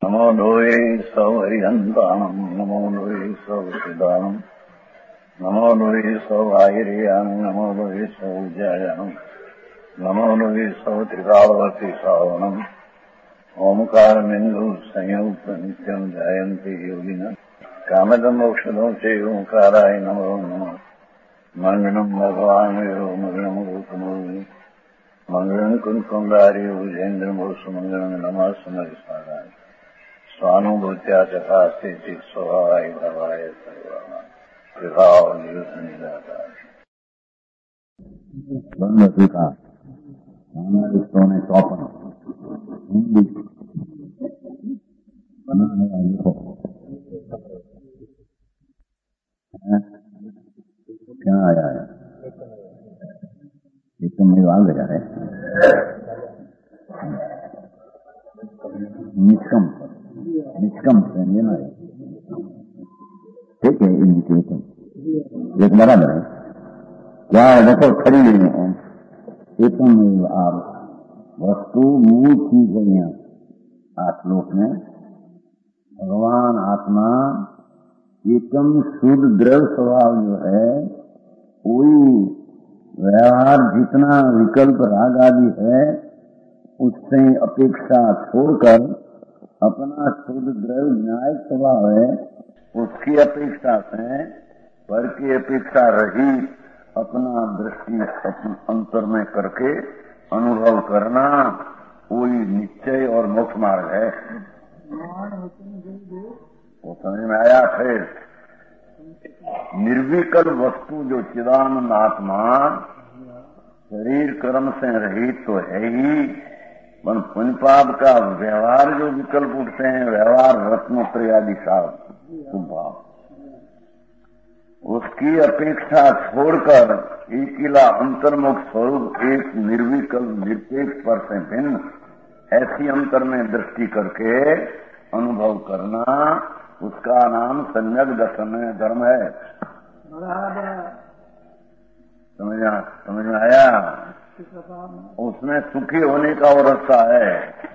नमो लोये सौहरिहन्ताणम् नमो लोये सौहृदानम् नमो लोये सौभागिर्यानम् नमो लोये सौज्यायानम् नमो लोये सौत्रिकावती सावनम् ओंकारमिन्दु संयुक्त नित्यम् जायन्ति योगिनः कामदम् औषधम् च ओंकाराय नमो नमः मङ्गलम् भगवान् यो मङ्गलम् रूपमोहि मङ्गलम् कुन्कुण्डारि उजेन्द्रमोसुमङ्गलम् नमः समरिसाराय स्वानुभूत्या चकास्ते स्वभावाय भवाय सर्वाणां कृपावनिदाता बंद स्वीकार हमारे 154 हिंदी बनाने का लिखो क्या आया है ये तो मेरे आ गया है निष्कम से लेना है ठीक है इंडिकेशन एक बराबर है क्या है देखो खड़ी नहीं है एकम आप वस्तु मूल चीज है यहाँ श्लोक में भगवान आत्मा एकम शुद्ध द्रव्य स्वभाव जो है कोई व्यवहार जितना विकल्प राग आदि है उससे अपेक्षा छोड़कर अपना शुद्ध द्रव्य न्यायिक स्वभाव है उसकी अपेक्षा से पर की अपेक्षा रहित अपना दृष्टि अपने अंतर में करके अनुभव करना कोई निश्चय और मोक्ष मार्ग है। वो समझ में आया। फिर निर्विकल्प वस्तु जो चिदानंद आत्मा शरीर कर्म से रहित तो है ही, पर पुण्य पाप का व्यवहार जो विकल्प उठते हैं व्यवहार रत्नोत्तरी आदि स्वभाव उसकी अपेक्षा छोड़कर एकिला अंतर्मुख स्वरूप एक निर्विकल्प निरपेक्ष पर से भिन्न ऐसी अंतर में दृष्टि करके अनुभव करना उसका नाम सम्यक दर्शन धर्म है। समझ में आया। उसमें सुखी होने का और रास्ता है।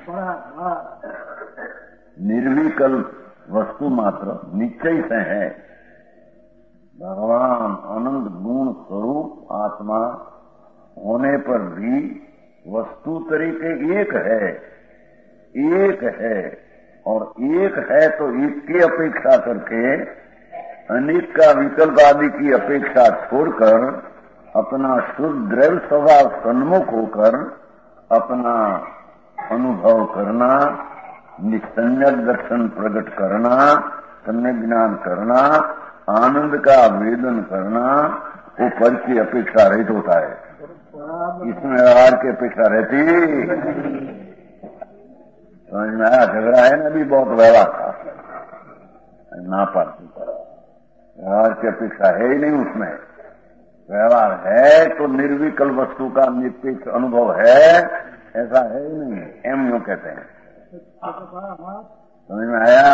निर्विकल्प वस्तु मात्र निश्चय से है। भगवान अनंत गुण स्वरूप आत्मा होने पर भी वस्तु तरीके एक है और एक है तो एक की अपेक्षा करके अनेक का विकल्प आदि की अपेक्षा छोड़कर अपना शुद्ध द्रव्य स्वभाव सन्मुख होकर अपना अनुभव करना, निसंयक दर्शन प्रकट करना, सम्यक ज्ञान करना, आनंद का वेदन करना वो पर की अपेक्षा रहित होता है। इसमें व्यवहार की अपेक्षा रहती। समझ में आया। झगड़ा है ना भी बहुत व्यवहार था ना पाती व्यवहार की अपेक्षा है ही नहीं उसमें। व्यवहार है तो निर्विकल्प वस्तु का निरपेक्ष अनुभव है ऐसा है ही नहीं। एम यूं कहते हैं। समझ में आया।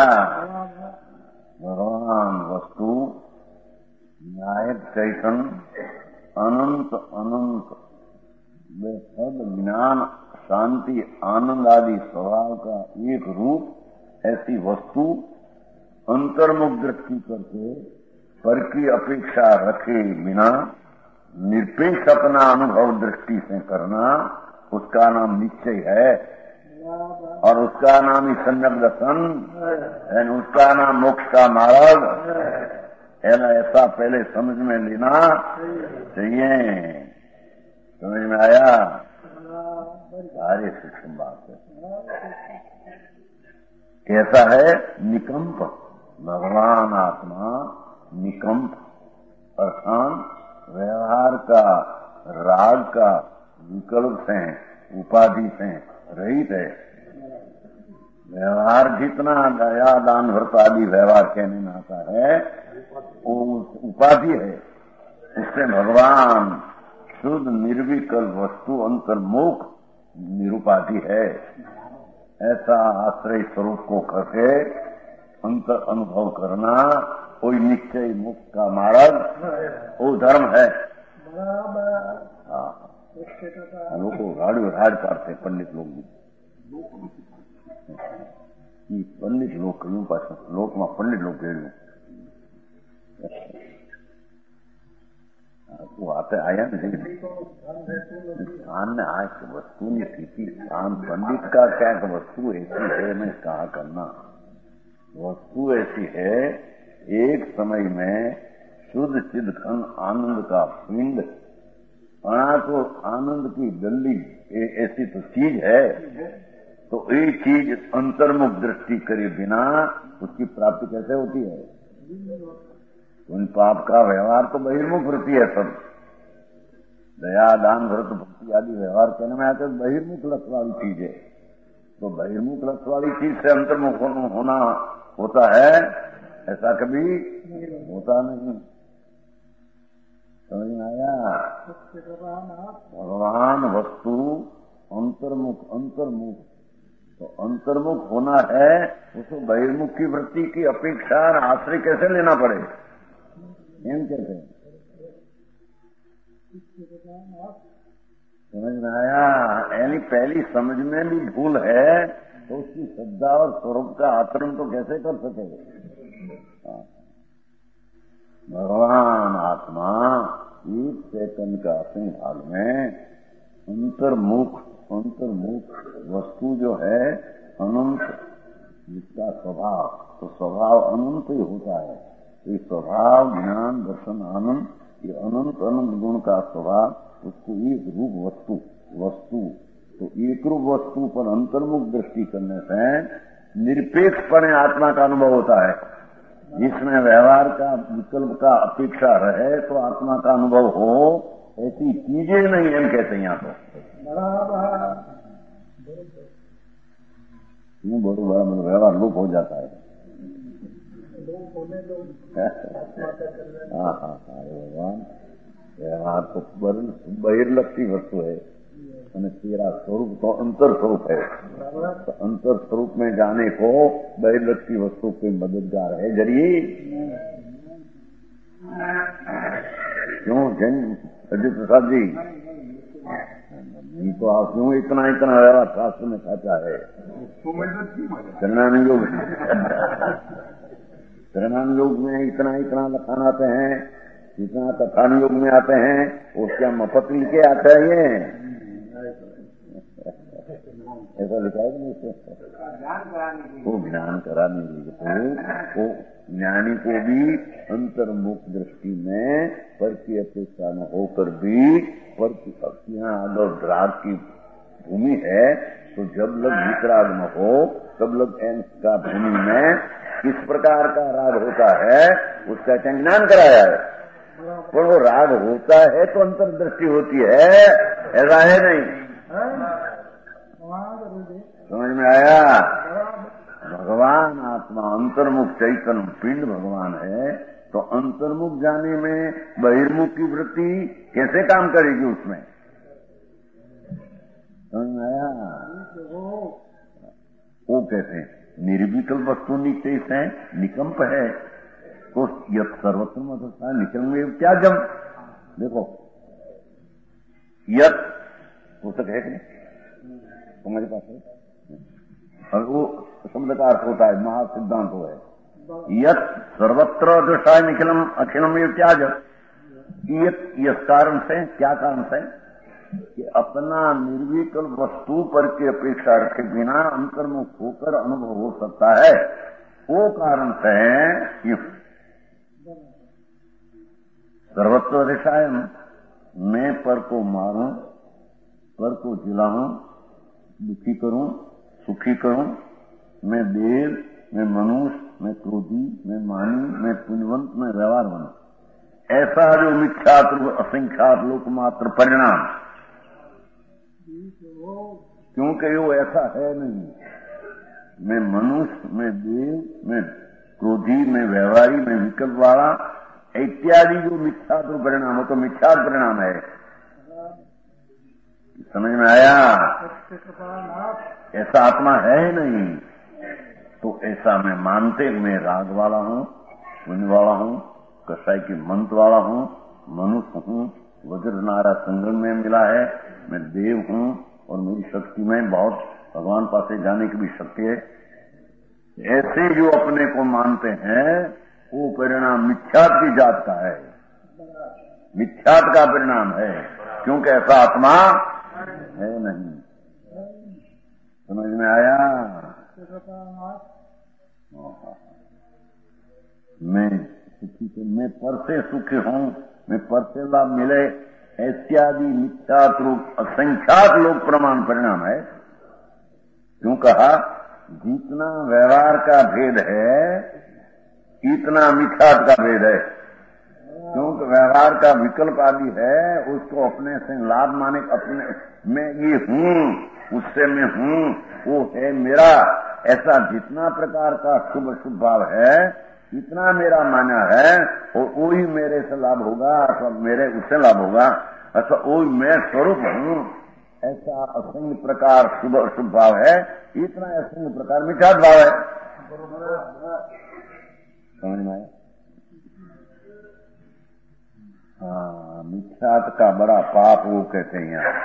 भगवान वस्तु न्यायिक चैतन्य अनंत अनंत बेहद ज्ञान शांति आनंद आदि स्वभाव का एक रूप ऐसी वस्तु अंतर्मुख दृष्टि करके पर की अपेक्षा रखे बिना निरपेक्ष अपना अनुभव दृष्टि से करना उसका नाम निश्चय है और उसका नाम ही सम्यक दर्शन, उसका नाम मोक्ष का मार्ग है ना। ऐसा पहले समझ में लेना चाहिए। समझ में आया। सारी सूक्ष्म बात है। कैसा है निकंप भगवान आत्मा निकंप अर्थात व्यवहार का राग का विकल्प से उपाधि से रहित है। व्यवहार जितना दया दान व्रत आदि व्यवहार कहने में आता है वो उपाधि है। उससे भगवान शुद्ध निर्विकल्प वस्तु अंतर्मुख निरुपाधि है। ऐसा आश्रय स्वरूप को करके अंतर अनुभव करना कोई निश्चय मुक्त का मार्ग वो धर्म है। हाँ लोग राड़ पाते पंडित लोग भी कि पंडित लोग कयूं पास लोक में पंडित लोग कहें वो आते आया नहीं स्थान में आए कि वस्तु नहीं स्थिति स्थान पंडित का क्या कि वस्तु ऐसी है मैं कहा करना वस्तु ऐसी है एक समय में शुद्ध चिद घन आनंद का पिंड अणा को आनंद की गली ऐसी तो चीज है तो ये चीज अंतर्मुख दृष्टि करे बिना उसकी प्राप्ति कैसे होती है? उन पाप का व्यवहार तो बहिर्मुख वृत्ति है सब दया दान व्रत भक्ति आदि व्यवहार करने में आते बहिर्मुख लक्ष्य वाली चीज है तो बहिर्मुख लक्ष्य वाली चीज से अंतर्मुख होना होता है ऐसा कभी होता नहीं। समझ में आया? भगवान वस्तु अंतर्मुख तो अंतर्मुख होना है उसको बहिर्मुख की वृत्ति की अपेक्षा आश्रय कैसे लेना पड़े एम कहते हैं। समझ में आया? यानी पहली समझ में भी भूल है तो उसकी श्रद्धा और स्वरूप का आचरण तो कैसे कर सकेगा? भगवान आत्मा एक सेकंड का अपने हाल में अंतर्मुख वस्तु जो है अनंत जिसका स्वभाव तो स्वभाव अनंत ही होता है। ये स्वभाव ज्ञान दर्शन आनंद ये अनंत गुण का स्वभाव उसको एक रूप वस्तु तो एक रूप वस्तु पर अंतर्मुख दृष्टि करने से निरपेक्षपणे आत्मा का अनुभव होता है। जिसमें व्यवहार का विकल्प का अपेक्षा रहे तो आत्मा का अनुभव हो ऐसी चीजें नहीं हम कहते हैं यहाँ तो क्यों बोलो बड़ा मतलब व्यवहार लोप हो जाता है। हाँ भगवान व्यवहार तो बहिर्लक्षी वस्तु है અને तेरा स्वरूप तो अंतर स्वरूप है तो अंतर स्वरूप में जाने को बहिर्लक्षी वस्तु के मददगार है जरिए क्यों जैन अजय प्रसाद जी नहीं तो आप क्यों इतना व्यवहार शास्त्र में साचा है शरणान योग में इतना लखान आते हैं इतना कथान योग में आते हैं उसका मफत लिखे आते हैं ऐसा लिखा है कि वो ज्ञान कराने के वो ज्ञानी को भी अंतर्मुख दृष्टि में पर की अपेक्षा न होकर भी पर की भक्तियां और राग की भूमि है तो जब लग वितराग न हो तब लग का भूमि में किस प्रकार का राग होता है उसका ज्ञान कराया है। पर वो राग होता है तो अंतर्दृष्टि होती है ऐसा है नहीं। समझ में आया? भगवान आत्मा अंतर्मुख चैतन्य पिंड भगवान है तो अंतर्मुख जाने में बहिर्मुख की वृत्ति कैसे काम करेगी उसमें? समझ में आया? वो कहते हैं निर्विकल्प वस्तु निश्चय है निकंप है तो यह सर्वत्र मधुता निकल में क्या जम देखो यत पुस्तक है कि तुम्हारे पास है और वो शब्द का अर्थ होता है महासिद्धांत हो है यत सर्वत्र दृष्टाय निखिलम अखिलम ये क्या जब यह कारण से क्या कारण से कि अपना निर्विकल्प वस्तु पर की अपेक्षा रखे बिना अंतर्मुख होकर अनुभव हो सकता है वो कारण से ये सर्वत्र दिशायम मैं पर को मारूं पर को जिलाऊं दुखी करूं सुखी करूं मैं देव मैं मनुष्य मैं क्रोधी मैं मानी मैं पुण्यवंत मैं व्यवहार बनू ऐसा जो मिथ्यात असंख्यात लोकमात्र परिणाम क्योंकि वो ऐसा है नहीं। मैं मनुष्य मैं देव मैं क्रोधी मैं व्यवहारी मैं विकल्प वाला इत्यादि जो मिथ्यात परिणाम हो तो मिथ्यात परिणाम है। समझ में आया? ऐसा आत्मा है नहीं तो ऐसा मैं मानते मैं राग वाला हूँ पुण्य वाला हूँ कसाई की मंत्र वाला हूँ मनुष्य हूँ वज्रनारा संगम में मिला है मैं देव हूँ और मेरी शक्ति में बहुत भगवान पास जाने की भी शक्ति है ऐसे जो अपने को मानते हैं वो परिणाम मिथ्यात की जात का है, मिथ्यात का परिणाम है, क्योंकि ऐसा आत्मा है नहीं। समझ में आया? मैं सुखी से मैं पर से सुखी हूं, मैं पर से लाभ मिले, ऐत्यादि मिथ्यात रूप असंख्यात लोक प्रमाण परिणाम है। क्यों कहा? जितना व्यवहार का भेद है इतना मिथ्यात का भेद है। क्योंकि व्यवहार का विकल्प आदि है, उसको अपने से लाभ माने, अपने मैं ये हूं, उससे मैं हूं, वो है मेरा, ऐसा जितना प्रकार का शुभ शुभ भाव है इतना मेरा माना है, और वही मेरे से लाभ होगा अथवा मेरे उससे लाभ होगा, अथवा वही मैं स्वरूप हूं, ऐसा असंग प्रकार शुभ अशुभ भाव है, इतना असंग प्रकार मिथ्यात भाव है। समझ में आया? हाँ, मिथ्यात का बड़ा पाप वो कहते हैं यहाँ।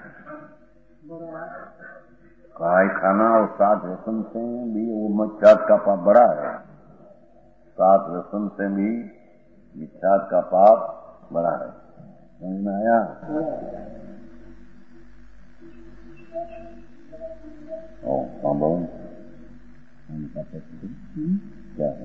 काय खाना और 7 व्यसन से भी वो मिथ्यात का पाप बड़ा है। 7 व्यसन से भी मिथ्यात का पाप बड़ा है। समझ में आया? क्या है?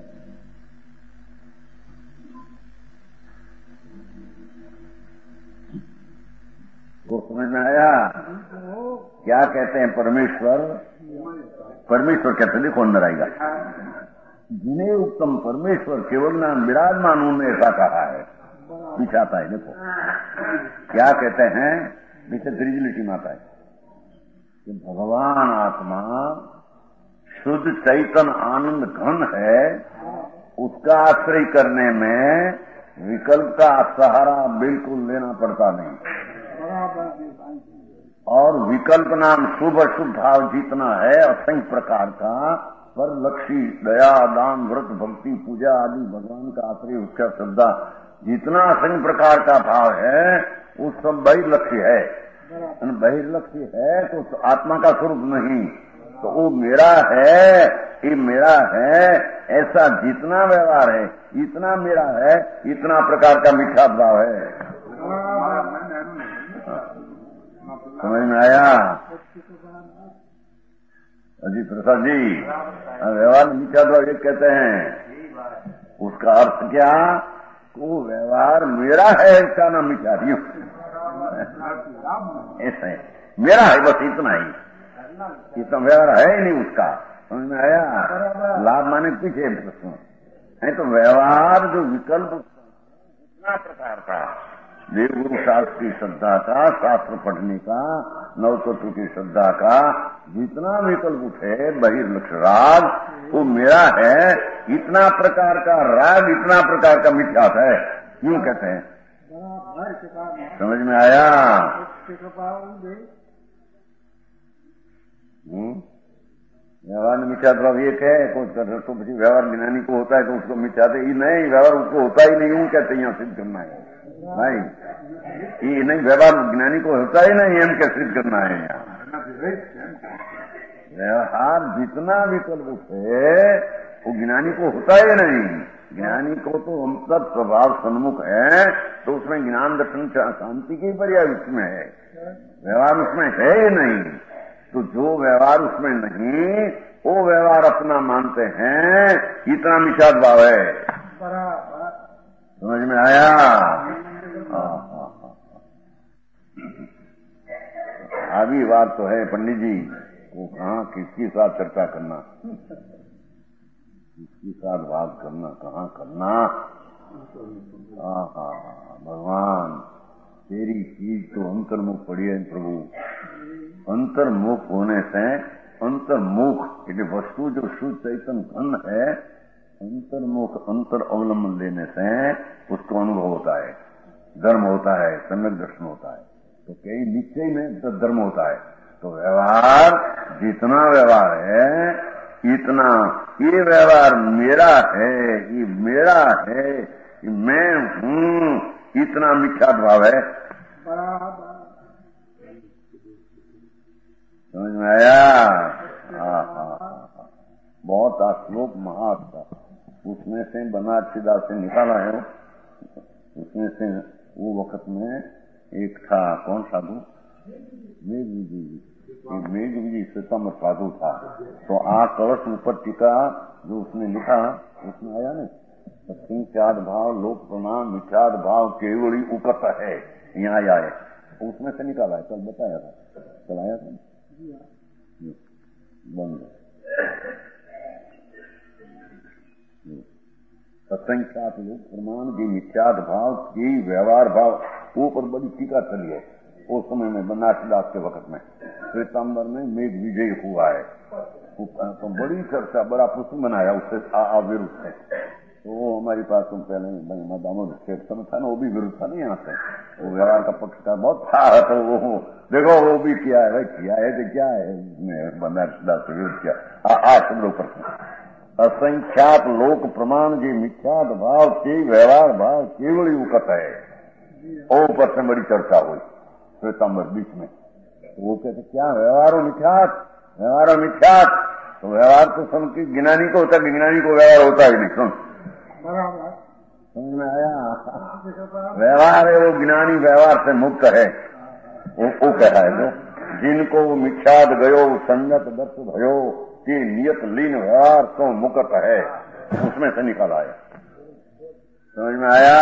को समझ में आया? क्या कहते हैं परमेश्वर? परमेश्वर कहते, देखो अंदर आएगा, जिन्हें उत्तम परमेश्वर केवल नाम विराजमान उन्होंने ऐसा कहा है, पीछे आता है। देखो क्या कहते हैं, पीछे त्रिजलिटी में आता है कि भगवान आत्मा शुद्ध चैतन्य आनंद घन है, उसका आश्रय करने में विकल्प का सहारा बिल्कुल लेना पड़ता नहीं, और विकल्प नाम शुभ अशुभ भाव जितना है असंख्य प्रकार का, पर लक्ष्य दया दान व्रत भक्ति पूजा आदि भगवान का आश्रय उसका श्रद्धा जितना असंख्य प्रकार का भाव है वो सब बहिर्लक्ष्य है। बहिर्लक्ष्य है तो आत्मा का स्वरूप नहीं, तो वो मेरा है, ये मेरा है, ऐसा जितना व्यवहार है इतना मेरा है, इतना प्रकार का मिथ्या भाव है। समझ में आया? अजीत प्रसाद जी, व्यवहार मिथ्या भाव एक कहते हैं, उसका अर्थ क्या? वो व्यवहार मेरा है इसका नाम मिथ्या, ऐसा है, मेरा है बस इतना ही, इतना व्यवहार है ही नहीं उसका। समझ में आया? लाभ माने पीछे प्रश्न है, तो व्यवहार जो विकल्प इतना प्रकार का, देवगुरु शास्त्र की श्रद्धा का, शास्त्र पढ़ने का, नवतत्व की श्रद्धा का जितना विकल्प उठे बहिर्लक्ष्य राग, वो मेरा है, इतना प्रकार का राग, इतना प्रकार का मिथ्यात है। क्यों कहते हैं? समझ में आया? व्यवहार में मिथ्यात भाव एक है, कुछ तो પછી व्यवहार ज्ञानी को होता है तो उसको मिथ्यात ही नहीं, व्यवहार उसको होता ही नहीं, यूं कहते हैं, यहाँ सिद्ध करना है नहीं, ये नहीं, व्यवहार ज्ञानी को होता ही नहीं, हम क्या सिद्ध करना है यहाँ। व्यवहार जितना विकल्प उठे वो ज्ञानी को होता ही नहीं, ज्ञानी को तो हम सब स्वभाव सन्मुख है, तो उसमें ज्ञान दर्शन शांति की पर्याय उसमें है, व्यवहार उसमें है ही नहीं। तो जो व्यवहार उसमें नहीं, वो व्यवहार अपना मानते हैं, इतना मिथ्यात भाव है। समझ में आया? अभी बात तो है पंडित जी, वो कहाँ किसके साथ चर्चा करना, किसके साथ बात करना, कहाँ करना। भगवान तेरी चीज तो अंतर्मुख पड़ी है प्रभु। अंतर्मुख होने से, अंतर्मुख यदि वस्तु जो शुद्ध चैतन्य घन है, अंतर्मुख अंतर अवलंबन लेने से उसको अनुभव होता है, धर्म होता है, सम्यक दर्शन होता है, तो कई निश्चय में तो धर्म होता है। तो व्यवहार जितना व्यवहार है इतना, ये व्यवहार मेरा है, ये मेरा है, ये मैं हूं, इतना मिथ्यात भाव है। समझ में आया? बहुत आश्लोक महात था, उसमें से बनारसीदास से निकाला है। उसमें से वो वक्त में एक था, कौन साधु, मेघविजी श्वेतांबर साधु था। तो आ कलश ऊपर टीका जो उसने लिखा, उसमें आया ना, सत्संख्यात भाव लोक प्रणाम मिथ्याद भाव केवली उपत है, यहाँ आया है। उसमें से निकाला है, कल बताया था, कल आया था बंद। सत्संख्यात लोक प्रमाण के मिथ्याद भाव के व्यवहार भाव, वो पर बड़ी टीका चली है उस समय में, बनारसीदास के वक्त में। श्वेतांबर में मेघ विजय हुआ है, तो बड़ी चर्चा, बड़ा पुस्तक बनाया उससे विरुद्ध है। तो वो हमारी पास तुम पहले दामोदर क्षेत्र में था ना, वो भी विरुद्ध था ना यहाँ से, वो व्यवहार का पक्ष का बहुत था। तो वो देखो वो भी किया है, किया है तो क्या है, बनारसीदास से विरुद्ध किया। शब्दों पर असंख्यात लोक प्रमाण के मिथ्याद भाव के व्यवहार भाव केवल युकत है, और ऊपर से बड़ी चर्चा हुई श्वेतांबर बीच में। तो वो कहते क्या व्यवहार मिथ्यात, व्यवहार मिथ्यात। तो व्यवहार तो सुन के ज्ञानी को होता है, ज्ञानी को व्यवहार होता ही नहीं। सुन समझ में आया, व्यवहार है वो ज्ञानी व्यवहार से मुक्त है। वो कह रहा है जो जिनको मिथ्याद गयो संगत दत्त भयो कि नियत लीन व्यवहार तो मुक्त है, उसमें से निकल आया। समझ में आया,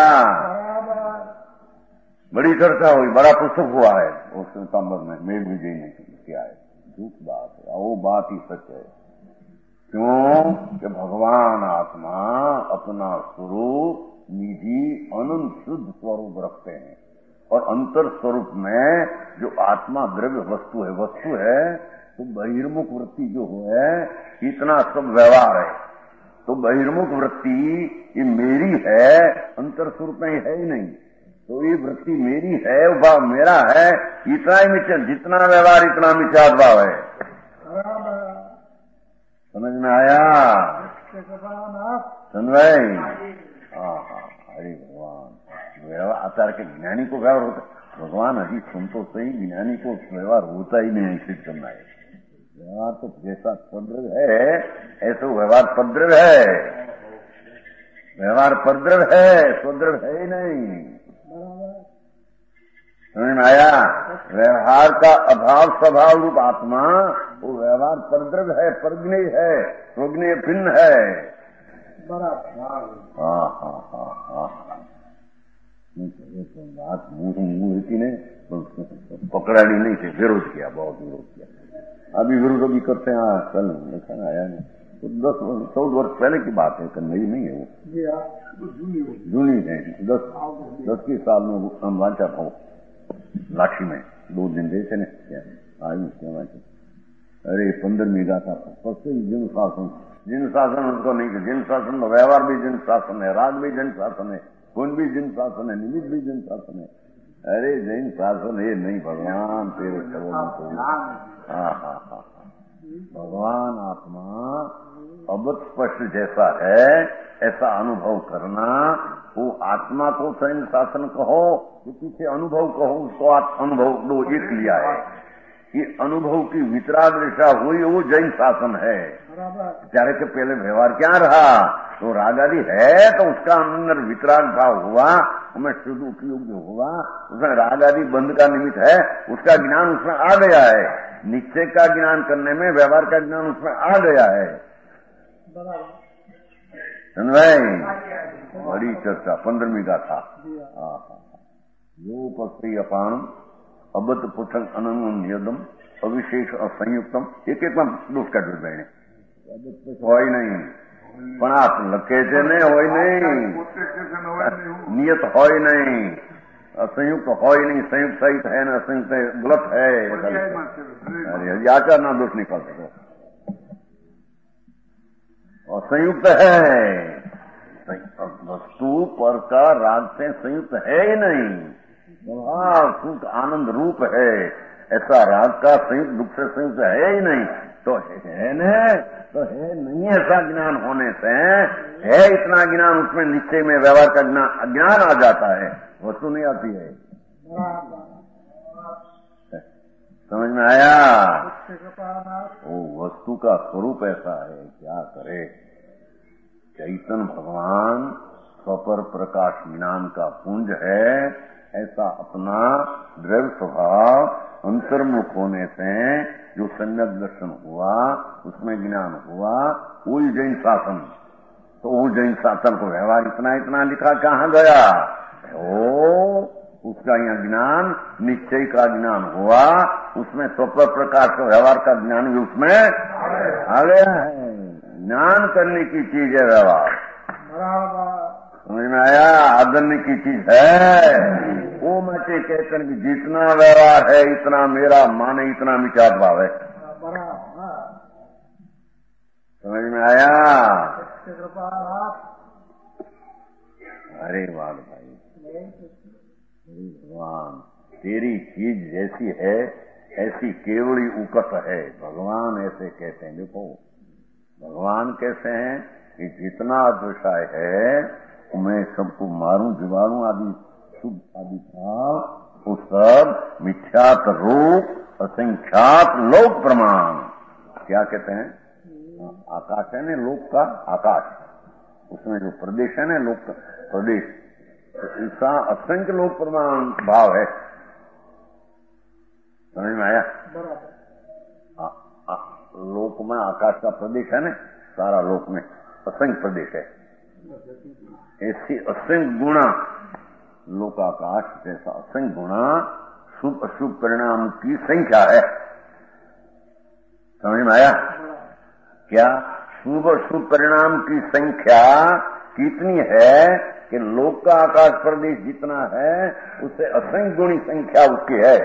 बड़ी चर्चा हुई, बड़ा पुस्तक हुआ है उस सितंबर में, मेघ विजय ने किया है। झूठ बात है, वो बात ही सच है। क्यों कि भगवान आत्मा अपना स्वरूप निधि अनंत शुद्ध स्वरूप रखते हैं, और अंतर स्वरूप में जो आत्मा द्रव्य वस्तु है, तो बहिर्मुख वृत्ति जो है, इतना सब व्यवहार है। तो बहिर्मुख वृत्ति ये मेरी है, अंतर स्वरूप में है ही नहीं। तो ये वृत्ति मेरी है, भाव मेरा है, इतना ही मिथ्या, जितना व्यवहार इतना मिथ्याद भाव है। समझ में आया, सुन भाई। हाँ, हरे भगवान। व्यवहार आचार के ज्ञानी को व्यवहार होता, भगवान अभी सुन तो सही, ज्ञानी को व्यवहार होता ही नहीं, सिद्ध करना है। व्यवहार तो जैसा पद्रव है ऐसा व्यवहार पद्रव है, व्यवहार पद्रव है, स्वद्रव है ही नहीं। समझ में आया, व्यवहार का अभाव स्वभाव रूप आत्मा वो व्यवहार परद्रव है, परग्नेय है, स्वग्नेय भिन्न है। बात मूर्ति ने पकड़ानी नहीं थे, विरोध किया, बहुत विरोध किया। अभी विरोध भी करते हैं, कल देखा ना आया नहीं, तो 10-14 वर्ष पहले की बात है, कल नई नहीं है वो, जूनी है। 10 के साल में हम वांचा था लाठी में 2 दिन गए थे ना, आज वांचा। अरे 15वीं गाथा जिन शासन उनको नहीं, जिन शासन व्यवहार भी जिन शासन है, राग भी जिन शासन है, गुण भी जिन शासन है, निमित्त भी जिन शासन है। अरे जिन शासन ये नहीं, भगवान तेरे भगवान आत्मा अबत स्पष्ट जैसा है ऐसा अनुभव करना। वो आत्मा को स्वयं शासन कहो कि पीछे अनुभव कहो, उसको अनुभव दो एक लिया है। ये अनुभव की वितराग दिशा हुई, वो जैन शासन है। बेचारे के पहले व्यवहार क्या रहा, तो राग आदि है, तो उसका अंदर वितराग भाव हुआ, हमें शुद्ध उपयोग जो हुआ, उसमें राग आदि बंध का निमित्त है, उसका ज्ञान उसमें आ गया है। निश्चय का ज्ञान करने में व्यवहार का ज्ञान उसमें आ गया है। भाई बड़ी चर्चा 15वीं गाथा। यो पस्त्री अपान अबत पुठन अनन्यदम अविशेष असंयुक्तम, एक दोष का जुड़ गए હોય નહીં, પણ આ લખે છે ને હોય નહીં, નિયત હોય નહીં, असंयुक्त હોય નહીં, संयुक्त सहित है ना, असंयुक्त गलत है। अरे आचार ना दोष निकाल सको, असंयुक्त है, वस्तु पर का राग से संयुक्त है ही नहीं। स्वभाव सुख आनंद रूप है, ऐसा राग का संयुक्त दुख से संयुक्त है ही नहीं। तो है न, तो है नहीं, ऐसा ज्ञान होने से है इतना ज्ञान, उसमें निश्चय में व्यवहार का ज्ञान आ जाता है, वस्तु नहीं आती है। समझ में आया? वो वस्तु का स्वरूप ऐसा है, क्या करे। चैतन्य भगवान स्वपर प्रकाश ज्ञान का पुंज है। ऐसा अपना द्रव्य स्वभाव अंतर्मुख होने से जो सम्यक दर्शन हुआ, उसमें ज्ञान हुआ, वही जैन शासन। तो वो जैन शासन को व्यवहार इतना इतना लिखा कहाँ गया? ओ उसका यहाँ ज्ञान निश्चय का ज्ञान हुआ, उसमें स्वपर प्रकाश का व्यवहार का ज्ञान भी उसमें आ गया है। ज्ञान करने की चीज है व्यवहार, समझ में आया? आदरने की चीज है। वो मचे कहते हैं कि जितना व्यवहार है इतना मेरा, माने इतना मिचार भाव है। समझ में आया? अरे वाह भाई, भगवान तेरी चीज जैसी है ऐसी केवली उकत है। भगवान ऐसे कहते हैं। देखो भगवान कैसे हैं कि जितना अद्वैय है मैं सबको मारूं जीवाणु आदि शुभ आदि भाव, वो सब मिथ्यात रूप असंख्यात लोक प्रमाण। क्या कहते हैं? आकाश है ना, लोक का आकाश, उसमें जो प्रदेश है ना, लोक का प्रदेश, तो इसका असंख्य लोक प्रमाण भाव है। समझ में आया? लोक में आकाश का प्रदेश है ना, सारा लोक में असंख्य प्रदेश है। ऐसी असंख्य गुणा लोकाकाश जैसा असंख्य गुणा शुभ अशुभ परिणाम की संख्या है। समझ में आया? क्या शुभ अशुभ परिणाम की संख्या कितनी है कि लोक का आकाश प्रदेश जितना है उससे असंख्य गुणी संख्या उसकी है।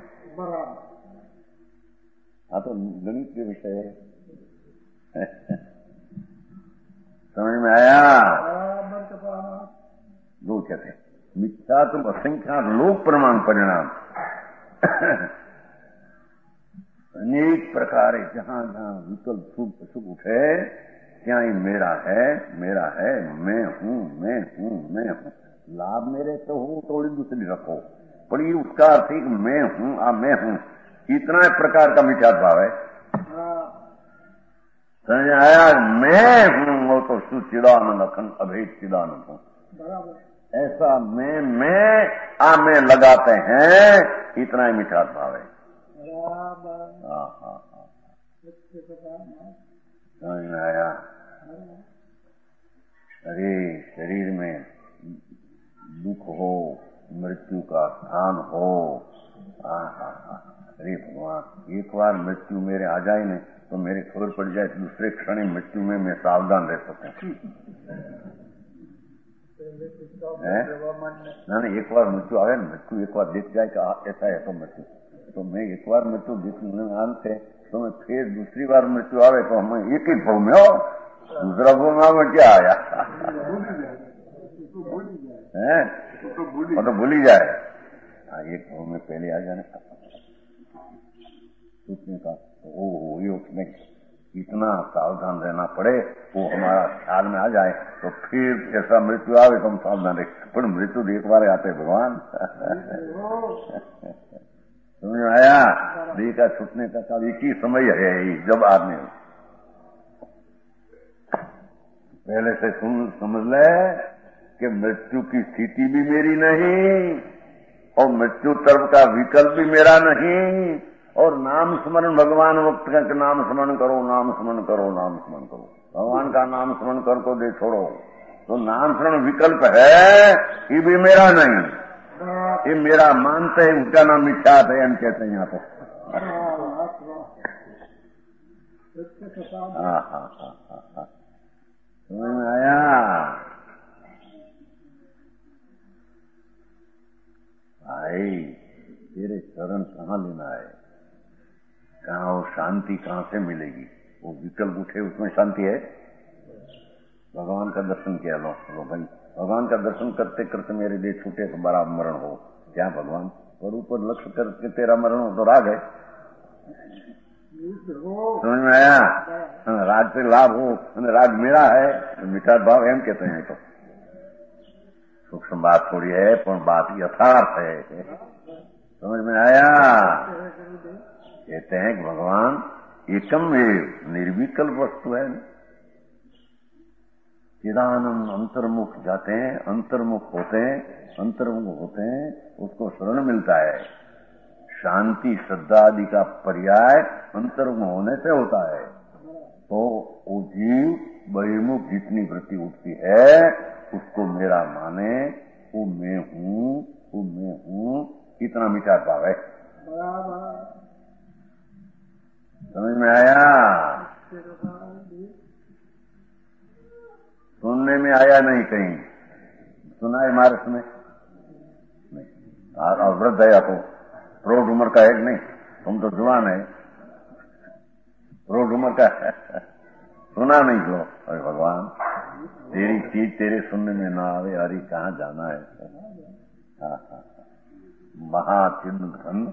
हाँ तो गणित के विषय है। समझ में आया? दो कहते हैं मिथ्या तुम असंख्या लोक प्रमाण परिणाम। अनेक प्रकार जहां जहां विकल्प शुभ अशुभ उठे, क्या ये मेरा है, मैं हूं, मैं हूं, मैं हूं। लाभ मेरे तो हो, थोड़ी दूसरी रखो, पर ये उसका अर्थ है कि मैं हूं, मैं हूं, इतना प्रकार का मिथ्या भाव है। समझ आया? मैं हूं वो तो सुचिदानंद अखंड अभेद चिदानंद हूं। ऐसा मैं लगाते हैं, इतना ही मिथ्या भाव है। समझ में आया? अरे शरीर में दुख हो, मृत्यु का स्थान हो, अरे भगवान एक बार मृत्यु मेरे आ जाए नहीं तो मेरे खबर पड़ जाए दूसरे क्षण मृत्यु में मैं सावधान रह सकूं। नहीं, एक बार मृत्यु आवे ना, मृत्यु एक बार देख जाए कि ऐसा है तो मृत्यु, तो मैं एक बार मृत्यु देखने अंत है तो मैं फिर दूसरी बार मृत्यु आवे तो हम एक ही भाव में हो, दूसरा भाव में क्या आया है? तो भूल ही जाए। एक भाव में पहले आ जाने सोचने का, ओ ये उसमें इतना सावधान रहना पड़े, वो हमारा ख्याल में आ जाए तो फिर ऐसा मृत्यु आवे तो हम सावधान रहे। पर मृत्यु एक बार आते भगवान। समझ में आया? देह का छूटने का काल एक ही समय है जब आदमी पहले से समझ ले कि मृत्यु की स्थिति भी मेरी नहीं और मृत्यु तरफ का विकल्प भी मेरा नहीं, और नाम स्मरण भगवान वक्त का नाम स्मरण करो, नाम स्मरण करो, नाम स्मरण करो, भगवान का नाम स्मरण कर को दे छोड़ो। तो नाम स्मरण विकल्प है, ये भी मेरा नहीं, ये मेरा मानते हैं, उसका नाम मिथ्यात है, हम कहते हैं यहाँ पर। समझ में आया? भाई तेरे चरण कहाँ लेना है, कहाँ वो शांति कहाँ से मिलेगी? वो विकल्प उठे उसमें शांति है? भगवान का दर्शन किया लो भाई, भगवान का दर्शन करते करते मेरे लिए छूटे तो बड़ा मरण हो, क्या भगवान पर ऊपर लक्ष्य करके तेरा मरण हो तो राग है। समझ में आया? राग से लाभ हो, राग मेरा है, मिठा भाव एम कहते हैं। तो सूक्ष्म बात थोड़ी है पर बात यथार्थ है। समझ में आया? कहते हैं कि भगवान एकम एव निर्विकल्प वस्तु है। चिदानंद अंतर्मुख जाते हैं, अंतर्मुख होते हैं, उसको शरण मिलता है। शांति श्रद्धा आदि का पर्याय अंतर्मुख होने से होता है। तो वो जीव बहिर्मुख जितनी वृत्ति उठती है उसको मेरा माने, वो मैं हूँ, इतना विचार भाव है। समझ में आया? सुनने में आया नहीं? कहीं सुना है मार्स में? नहीं। वृद्ध है तो प्रौढ़ उम्र का है नहीं? तुम तो जुआन है, प्रौढ़ उम्र का है। सुना नहीं तो? अरे भगवान तेरी चीज तेरे सुनने में ना आवे, अरे कहाँ जाना है। महाचिन्ह धन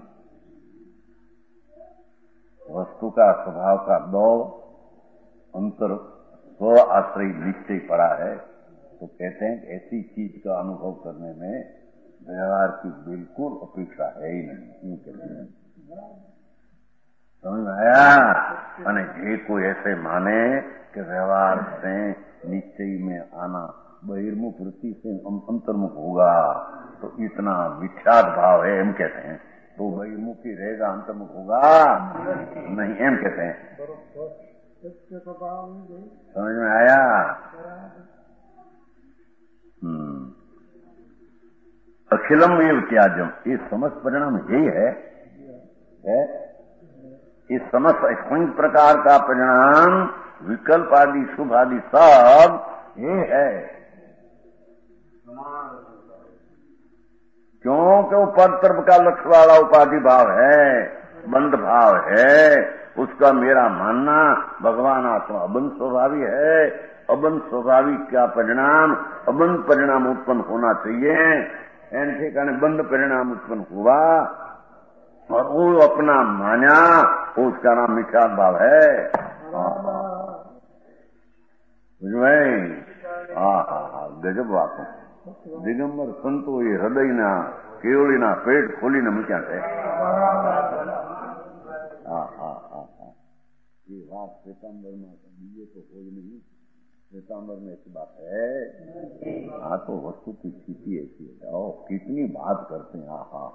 वस्तु का स्वभाव का दो अंतर स्व आश्रय निश्चय पड़ा है। तो कहते हैं कि ऐसी चीज का अनुभव करने में व्यवहार की बिल्कुल अपेक्षा है ही नहीं। क्यों कहते हैं? समझ में आया? अने जे कोई ऐसे माने कि व्यवहार से निश्चय में आना बहिर्मुख वृत्ति से अंतर्मुख होगा, तो इतना विख्यात भाव है। एम कहते हैं तो बहिर्मुखी रहेगा, अंतर्मुख होगा नहीं, एम कहते हैं। समझ में आया? अखिलम एव त्याज्यम, ये समस्त परिणाम यही है? इस समस्त असंख्य प्रकार का परिणाम विकल्प आदि शुभ आदि सब ये है। क्योंकि वो पद तरफ का लक्ष्य वाला उपाधि भाव है, बंध भाव है, उसका मेरा मानना भगवान आत्मा अबंध स्वभावी है। अबंध स्वभावी का परिणाम अबंध परिणाम उत्पन्न होना चाहिए। एन ठिकाने बंध परिणाम उत्पन्न हुआ और वो अपना माना, उसका नाम मिथ्या भाव है। गजब बात। दिगंबर संतो ये हृदय केवली पेट खोली ने मूक्या है। ये बात श्वेतांबर में बीजे तो हो ही नहीं। श्वेतांबर में ऐसी बात है। हाँ तो वस्तु की स्थिति ऐसी है। और कितनी बात करते हैं।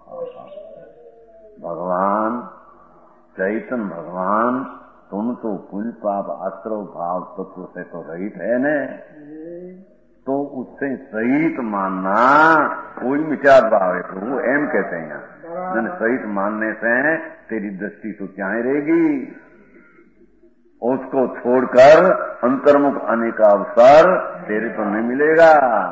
भगवान चैतन्य भगवान तुम तो पुण्य पाप आश्रव भाव तत्व से तो रहित है न, तो उससे सहित मानना कोई विचार भाव है। तो वो एम कहते हैं यहाँ सहित मानने से तेरी दृष्टि तो क्या रहेगी? उसको छोड़कर अंतर्मुख आने का अवसर तेरे को नहीं मिलेगा।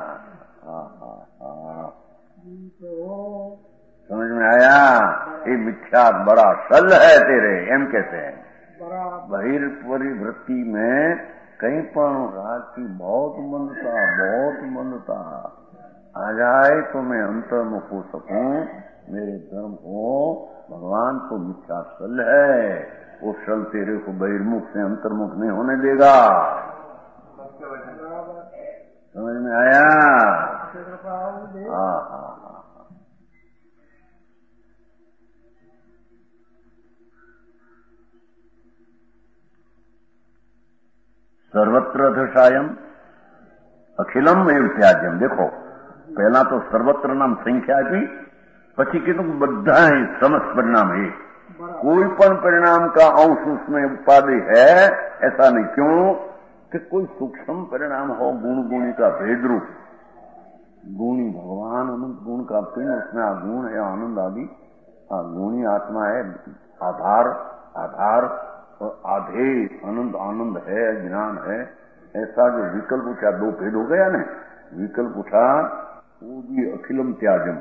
समझ में आया? ये मिथ्या बड़ा सल है तेरे, एम कहते हैं। बहिर्परिवृत्ति में कहीं पर राग की बहुत मंदता आ जाए तो मैं अंतर्मुख हो सकूं, मेरे धर्म हो। भगवान तो मिथ्या सल है, वो सल तेरे को बहिर्मुख से अंतर्मुख नहीं होने देगा। समझ में आया? हाँ। सर्वत्र अधसायम अखिलम एव त्याज्यम। देखो पहला तो सर्वत्र नाम संख्या थी, પછી કીધું બધા સમસ્ત परिणाम है। कोई पण परिणाम का अंश उसमें उपाधि है ऐसा नहीं। क्यों कि कोई सूक्ष्म परिणाम हो गुण गुणी का भेद रूप, गुणी भगवान अनंत गुण का पिंड, उसमें गुण है आनंद आदि, गुणी आत्मा है, आधार और आधे अनंत आनंद है, ज्ञान है। ऐसा जो विकल्प उठा, दो भेद हो गया ना, विकल्प उठा वो भी अखिलम त्याजम।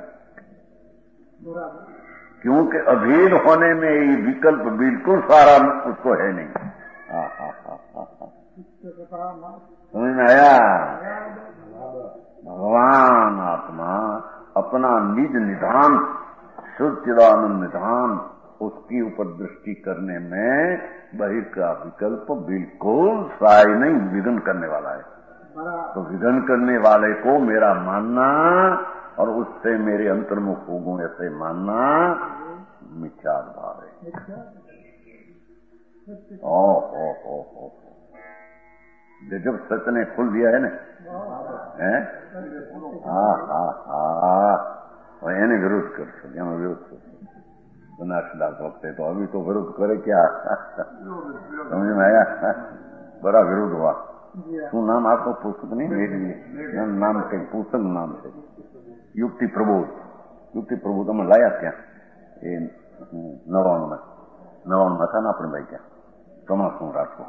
क्योंकि अभेद होने में ये विकल्प बिल्कुल सारा उसको है नहीं। समझ में आया? भगवान आत्मा अपना निज निधान शुद्ध चिदानंद निधान उसकी ऊपर दृष्टि करने में बहिर का विकल्प बिल्कुल सहाय नहीं, विघ्न करने वाला है। तो विघ्न करने वाले को मेरा मानना और उससे मेरे अंतर्मुख हो ऐसे मानना मिथ्या भाव है। ओ जब सच ने खुल दिया है ने એને વિરોધ કરશો એનો વિરોધ કરશો બનાસદાસ વખતે તો અભી તો વિરોધ કરે ક્યાં સમજ में आया बड़ा विरोध हुआ શું નામ આપકો પુસ્તક નહીં મેળવી નામ કઈ પુસ્તક નામ છે યુક્તિ પ્રબોધ અમે લાયા ત્યાં એ 99 હતા ને આપણે ભાઈ ત્યાં ચોમાસું રાખો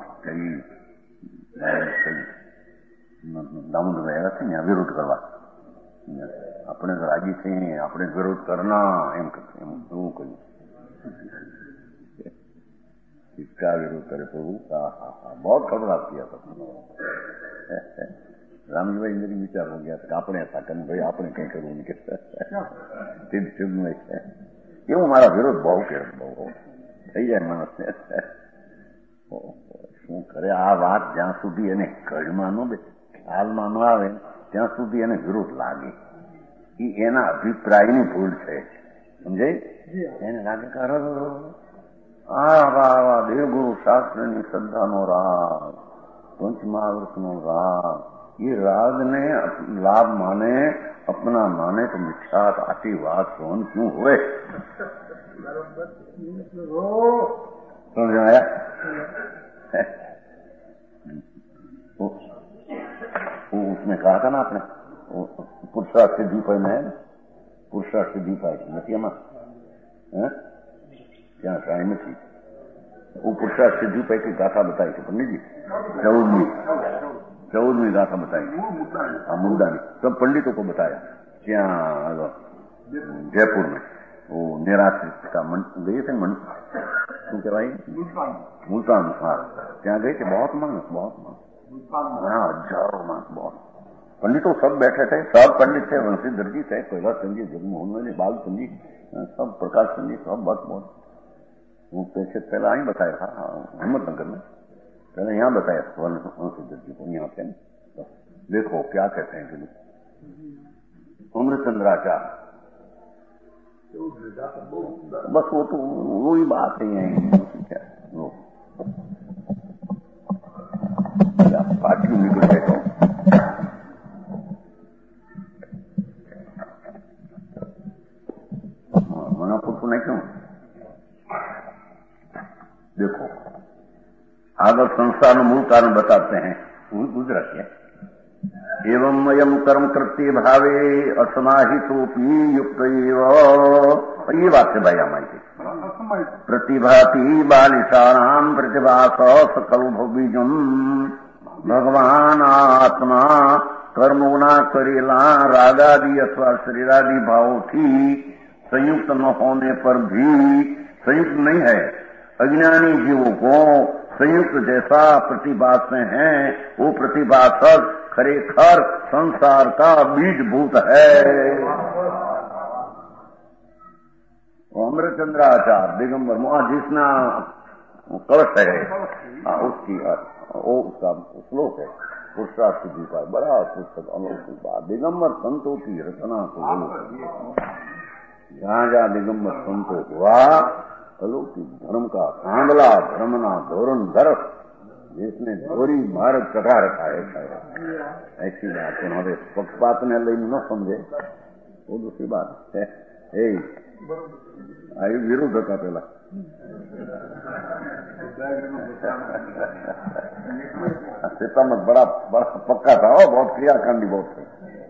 દામોદર આવ્યા છે ને વિરોધ કરવા આપણે રાજી છીએ આપણે વિરોધ કરના એમ એવું કહ્યું इसका विरोध करे प्रभु बहुत खबरात किया था रामजी भाई मेरी विचार हो गया था આપણે હતા કે ભાઈ આપણે કઈ કરવું નહીં કે એવું મારા વિરોધ બહુ કે બહુ થઈ જાય માણસને શું કરે આ વાત જ્યાં સુધી એને કળમાં ન બે ખ્યાલમાં ન આવે ત્યાં સુધી એને વિરોધ લાગે એ એના અભિપ્રાયની ભૂલ છે સમજાય એને લાગે કે વાહ દેવગુરુ શાસ્ત્રની શ્રદ્ધાનો રાગ પંચમહાવૃતનો રાગ ये राग ने लाभ माने अपना माने तो मिथ्यात आती बात कौन क्यों हुए समझ आया उसने कहा था ना आपने पुरुषार्थ सिद्धि पर में पुरुषार्थ सिद्धि पाई નથી એમાં ત્યાં સાઈ નથી वो पुरुषार्थ सिद्धि पर की गाथा बताई थी पंडित जी 14वीं गाथा बताई मुद्दा ने सब पंडितों को बताया क्या जयपुर में वो निराश्रित का गए थे શું કહેવાય मुल्तान हाँ ત્યાં गए थे बहुत मांस हाँ हजारों मांस बहुत पंडितों सब बैठे थे सब पंडित थे वंशीधर जी थे कैलाश चंद जी जगमोहन जी बाल चंद जी सब प्रकाश चंद जी सब बहुत वो पैसे पहला ही बताया था अहमदनगर में पहले यहाँ बताया वंशीधर जी को यहाँ पे तो देखो क्या कहते हैं कि अमृतचंद्राचार्य बस वो तो वही बात है यही पार्टी निकल गए तो मनापुर को नहीं क्यों देखो आगे संसार में मूल कारण बताते हैं गुजरात है एवं अयम कर्म कृत्य भावे असमाहितोपि युक्त ये बात है भाई हमारी प्रतिभाति बालिशानाम प्रतिभास सकल भोबीजम भगवान आत्मा कर्म गुना करेला रागादि अथवा शरीरादि भावों थी संयुक्त न होने पर भी संयुक्त नहीं है अज्ञानी जीवों को संयुक्त जैसा प्रतिभासते हैं वो प्रतिभासक खरेखर संसार का बीजभूत है अमृतचंद्राचार्य दिगंबर जिसना कलश है उसकी उसका श्लोक है पुरुषार्थ सिद्धि का बड़ा पुस्तक अलौकिक बात दिगंबर संतों की रचना को जहाँ जहाँ दिगंबर संतों हुआ अलौकिक धर्म का सांभला धर्मना धोरण धरस जिसने धोरी मार्ग चढ़ा रखा है ऐसी बात हमारे पक्षपात ने लई न समझे वो दूसरी बात है विरोध था पहला सीतामत बड़ा बड़ा पक्का था बहुत क्रियाकांडी बहुत थे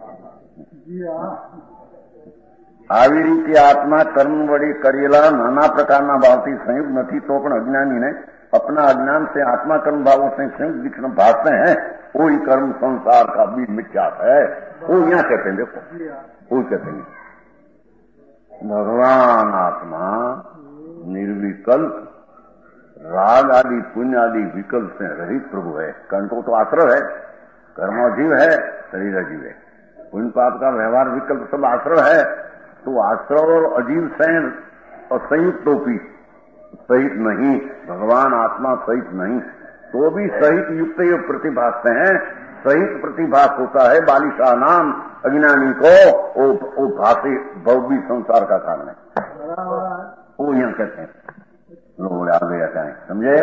આવી રીતે આત્મા કર્મ વડે કરેલા નાના પ્રકારના ભાવથી સંયુક્ત નથી તો પણ અજ્ઞાની ને अपना अज्ञान से आत्मा कर्म भावों से संयुक्त दिखना भागते हैं कोई कर्म संसार का बीज मिथ्या है वो यहाँ कहते हैं देखो वो कहते हैं भगवान आत्मा निर्विकल्प राग आदि पुण्य आदि विकल्प से रहित प्रभु है कारण को तो आश्रय है कर्मजीव है शरीर अजीव है पुण्य पाप का व्यवहार विकल्प सब आश्रय है तो आश्रय और अजीव से संयुक्तोपी सहित नहीं भगवान आत्मा सहित नहीं तो भी सहित युक्त प्रतिभासते हैं सहित प्रतिभास होता है बालिशा नाम अज्ञानी को वो भाषी भव्य संसार का कारण है वो यहाँ कहते हैं लोग आ गया कहें, समझे?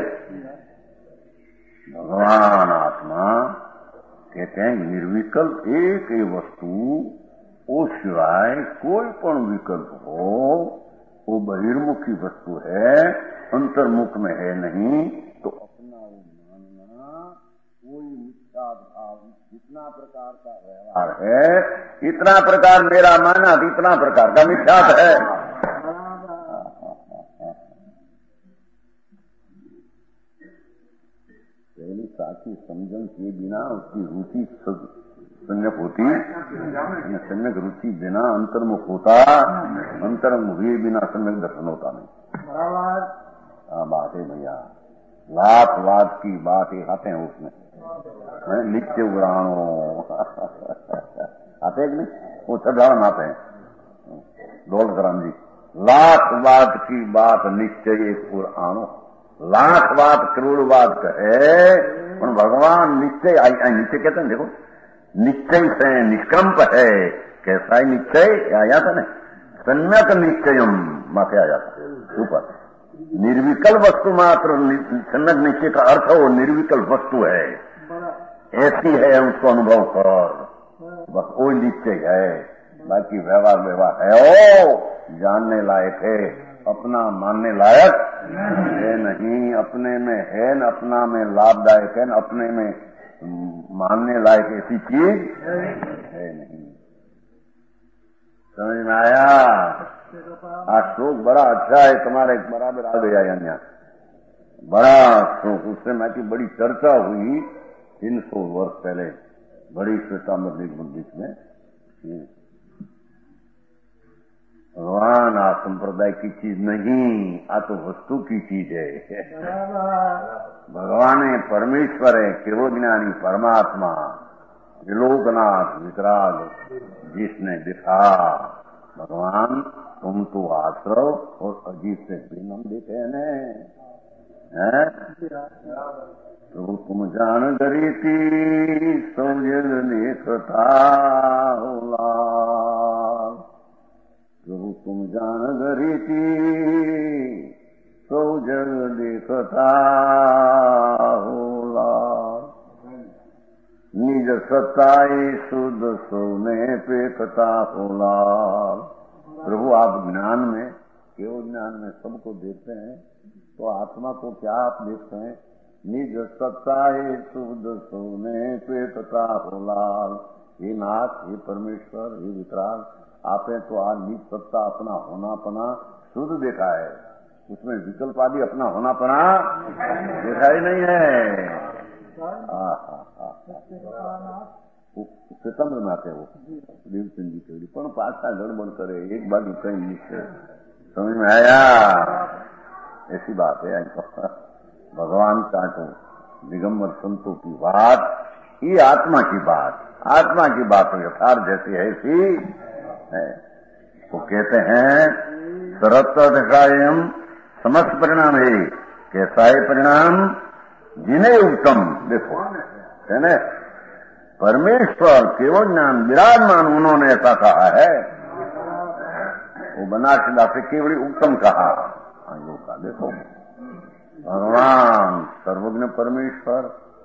भगवान आत्मा कहते हैं निर्विकल्प एक ही वस्तु, वो सिवाय कोई पण विकल्प हो वो बहिर्मुखी वस्तु है, अंतर्मुख में है नहीं। तो अपना वो मानना कोई मिथ्या भाव, जितना प्रकार का व्यवहार है इतना प्रकार मेरा माना, इतना प्रकार का मिथ्यात है। पहली साची समझन किए बिना उसकी रुचि संयक होती, संयक रुचि बिना अंतर्मुख होता, अंतर्मुख हुए बिना सम्यक दर्शन होता नहीं। हाँ बात है भैया, लाख वाद की बात ही आते हैं उसमें, नित्य उग्राणो आते हैं कि नहीं? वो चढ़ान आते हैं दौलत राम जी, लाख वाद की बात निश्चय पुराणो, लाख बात करोड़ बात कहे और भगवान निश्चय निश्चय कहते हैं। देखो निश्चय से निष्कंप है, कैसा ही निश्चय आया था ना, सम्यक निश्चयम माथे आया था ऊपर, निर्विकल वस्तु मात्र, सम्यक निश्चय का अर्थ वो निर्विकल वस्तु है, ऐसी है उसको अनुभव कर, बस वो निश्चय है। बाकी व्यवहार है ओ जानने लायक है, अपना मानने लायक है नहीं, अपने में है न अपना में लाभदायक है न अपने में मानने लायक ऐसी चीज है नहीं। समझ में आया? आज शोक बड़ा अच्छा है, तुम्हारे बराबर आ गया यहाँ बड़ा शोक, उससे मैं की बड़ी चर्चा हुई 300 वर्ष पहले, बड़ी श्वेतांबर बुद्धिस्ट में। भगवान आ संप्रदाय की चीज नहीं, आ तो वस्तु की चीज है। भगवान है, परमेश्वर है, केवलज्ञानी परमात्मा, त्रिलोकनाथ विकराल जिसने दिखा। भगवान तुम तो आश्रव और अजीत से प्रेम देखे हैं, तो तुम जान करी थी समझ देखता होला, प्रभु तुम जान गरी थी सौ जग देखता होला, निज सत्ताई शुद्ध सोने पेखता होला। प्रभु आप ज्ञान में, केवल ज्ञान में सबको देखते हैं, तो आत्मा को क्या आप देखते हैं? निज सत्ताई शुद्ध सोने पेखता होला। हे नाथ, हे परमेश्वर, हे विकराल, आपने तो आज निज सत्ता अपना होनापना शुद्ध देखा है, उसमें विकल्प आदि अपना होनापना देखा ही नहीं है। सितंबर में आते वो देवचंद जी के पण पाछा गड़बड़ करे, एक बाजू कहीं नीचे, समझ में आया? ऐसी बात है। भगवान का तो दिगंबर संतों की बात, ये आत्मा की बात, आत्मा की बात यथार्थ जैसी है ऐसी है। वो कहते हैं सरत्वम समस्त परिणाम है, कैसा है परिणाम? जिन्हें उत्तम, देखो है न, परमेश्वर केवल ज्ञान विराजमान उन्होंने ऐसा कहा है, वो बनारसीदास से केवल उत्तम कहा योग का। देखो भगवान सर्वज्ञ परमेश्वर,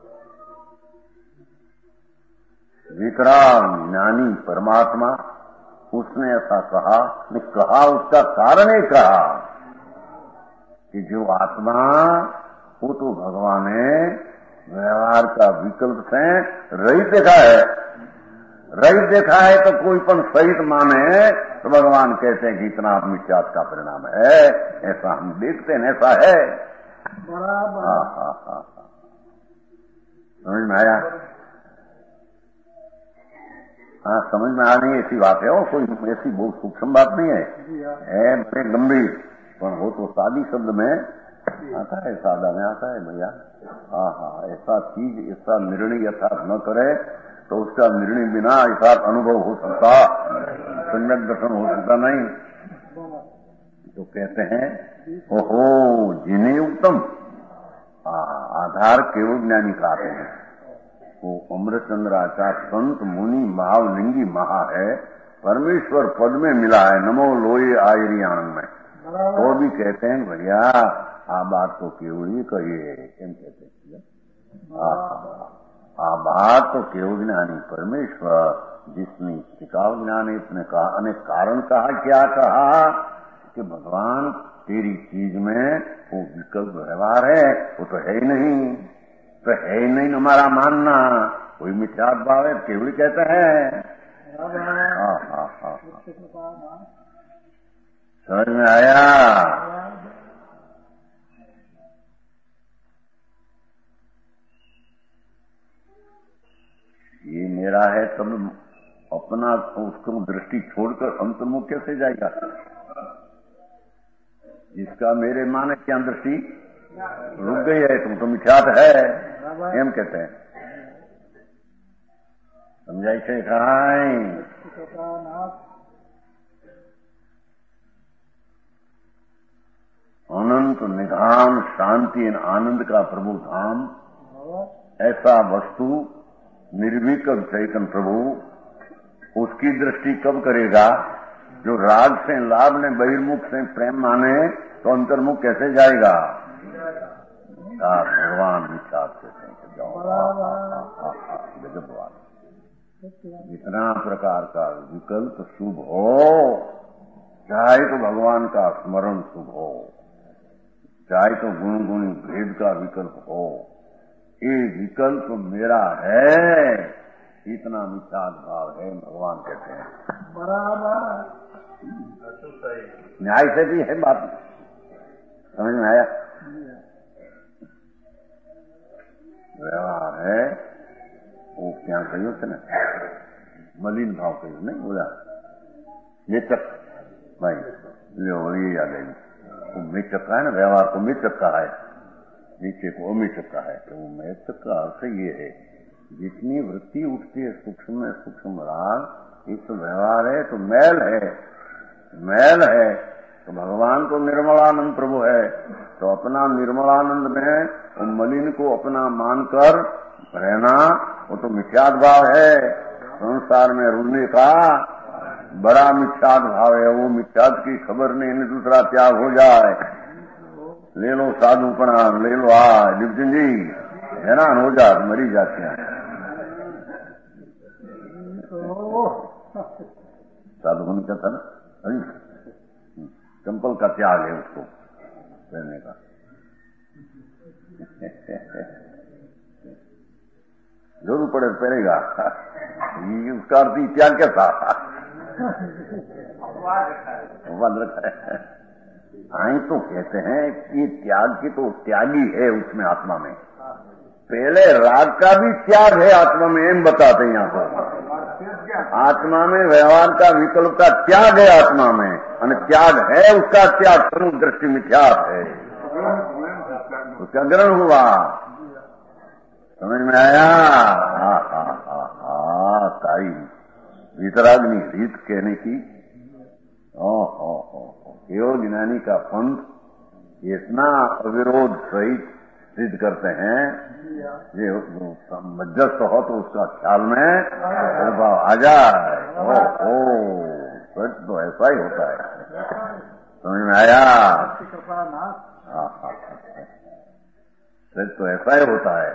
विकराल ज्ञानी परमात्मा, उसने ऐसा कहा, उसका कारण ही कहा कि जो आत्मा वो तो भगवान है, व्यवहार का विकल्प से रहित देखा है, रहित देखा है तो कोई पण सहित माने तो भगवान कहते हैं कि इतना मिथ्यात्व का परिणाम है, ऐसा हम देखते हैं, ऐसा है। समझ में आया? हाँ समझ में आ नहीं ऐसी बात है, और कोई ऐसी बहुत सूक्ष्म बात नहीं है बड़े गंभीर, पर वो तो सादी शब्द में आता है, सादा में आता है भैया। हाँ ऐसा चीज, ऐसा निर्णय यथार्थ न करे तो उसका निर्णय बिना यथार्थ अनुभव हो सकता, सम्यक दर्शन हो सकता नहीं। तो कहते हैं ओहो जिन्हें उत्तम आधार केवल ज्ञानी कहते हैं, वो अमृतचंद्राचार्य संत मुनि महावलिंगी महा है, परमेश्वर पद में मिला है, नमो लोये आयरी आनंद में, तो भी कहते हैं भैया આ બાત તો કેવડી કહીએ એમ કહેते આ बात तो केवल ज्ञानी परमेश्वर जिसने टिकाऊ ज्ञानी ने कहा अने कारण कहा क्या कहा कि भगवान तेरी चीज में वो विकल्प व्यवहार है वो तो है ही नहीं, तो है ही नहीं हमारा मानना, कोई मिथ्यात्व भाव है केवल कहते हैं। समझ में आया? ये मेरा है तब अपना उसको दृष्टि छोड़कर अंतर्मुख कैसे जाएगा? जिसका मेरे माने क्या दृष्टि रुक गई है तुम तो मिथ्यात है एम कहते हैं। समझाई से कहां अनंत निधान शांति आनंद का प्रभु धाम ऐसा वस्तु निर्विक चैतन प्रभु उसकी दृष्टि कब करेगा? जो राग से लाभ ने बहिर्मुख से प्रेम माने तो अंतर्मुख कैसे जाएगा? भगवान विचार से भगवान इतना प्रकार का विकल्प शुभ हो, चाहे तो भगवान का स्मरण शुभ हो, चाहे तो गुण गुणी भेद का विकल्प हो, ये विकल्प मेरा है इतना विचार भाव है भगवान कहते हैं। बराबर न्याय से भी है बात, समझ में आया? व्यवहार है वो क्या कहियो थे ना मलिन भाव कहियो नहीं बोला मेचक भाई ये याद है वो मेचक का है ना, व्यवहार को मेचक का है, नीचे को अमेचक का है। तो वो मेचक का अर्थ ये है जितनी वृत्ति उठती है सूक्ष्म राग ये तो व्यवहार है तो मैल है, मैल है तो भगवान तो निर्मलानंद प्रभु है तो अपना निर्मलानंद में मलिन को अपना मानकर रहना वो तो मिथ्यात भाव है। संसार में रुलने का बड़ा मिथ्यात भाव है, वो मिथ्यात की खबर नहीं इन्हें दूसरा त्याग हो जाए। ले लो साधुपना ले लो लिप्टन जी हैरान हो जाते मरी जाते हैं। साधुपन क्या था ना चंपल का त्याग है उसको पहनने का। जरूर पड़े पहनेगा उसका अर्थ त्याग क्या था? आई तो कहते हैं कि त्याग की तो त्यागी है उसमें आत्मा में, पहले राग का भी त्याग है आत्मा में एम बताते हैं यहाँ पर। आत्मा में व्यवहार का विकल्प का त्याग है आत्मा में और त्याग है उसका त्याग करूं दृष्टि मिथ्यात है उसका ग्रहण हुआ। समझ में आया? ताई वितराग्नि रीत कहने की केवल ज्ञानी का पंथ इतना अविरोध सहित सिद्ध करते हैं ये मध्यस्थ हो तो उसका ख्याल में आ जाए। सच तो ऐसा ही होता है। समझ में आया? सच तो ऐसा ही होता है।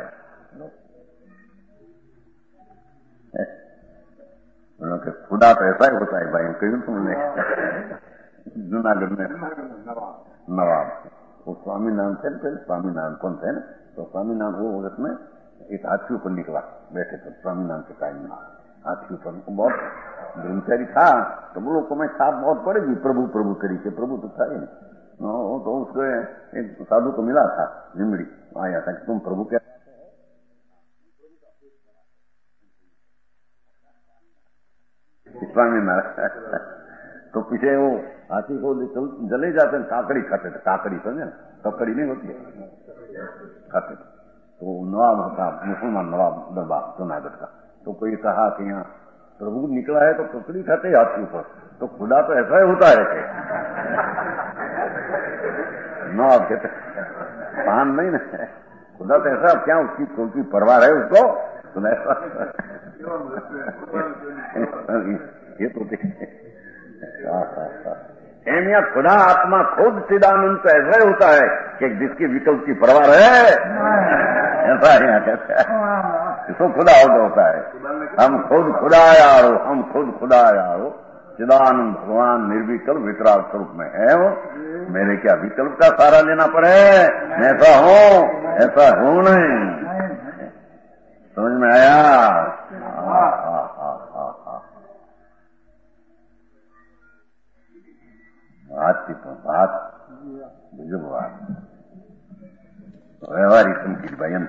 खुदा तो ऐसा ही होता है भाई कहीं तुमने जूनागढ़ में नवाब वो स्वामी नाम थे ना, स्वामी नाम कौन थे ना, तो स्वामी नाम वो वक्त में एक हाथी ऊपर निकला बैठे थे स्वामी नाम के टाइम में हाथी ऊपर बहुत ब्रह्मचारी था तो वो लोग को मैं छाप बहुत पड़ेगी प्रभु प्रभु तरीके प्रभु तो था ही नहीं। तो उसको एक साधु को मिला था जिंदड़ी आया था कि तुम प्रभु क्या स्वामी नारायण तो पीछे वो हाथी को जले जाते हैं काकड़ी खाते थे, काकड़ी समझे ना ककड़ी नहीं होती खाते थे। तो नवाब था मुसलमान नवाब दरबार जूनागढ़ का, तो कोई कहा कि यहाँ प्रभु निकला है तो ककड़ी खाते हाथी ऊपर, तो खुदा तो ऐसा ही होता है नवाब कहते पान नहीं ना खुदा तो ऐसा क्या उसकी परवाह है उसको ये तो एम या खुदा आत्मा खुद चिदानंद तो ऐसा ही होता है कि जिसकी विकल्प की परवाह है, ऐसा ही कहते हैं। इसको खुदा होता है। हम खुद खुदा यारो, हम खुद खुदा यारो, चिदानंद भगवान निर्विकल्प वितराग स्वरूप में है। वो मेरे क्या विकल्प का सहारा लेना पड़े? मैं ऐसा हूं नहीं। समझ में आया? बात की तो बात बुजुर्ग बात व्यवहारिक संकीर्ण भयन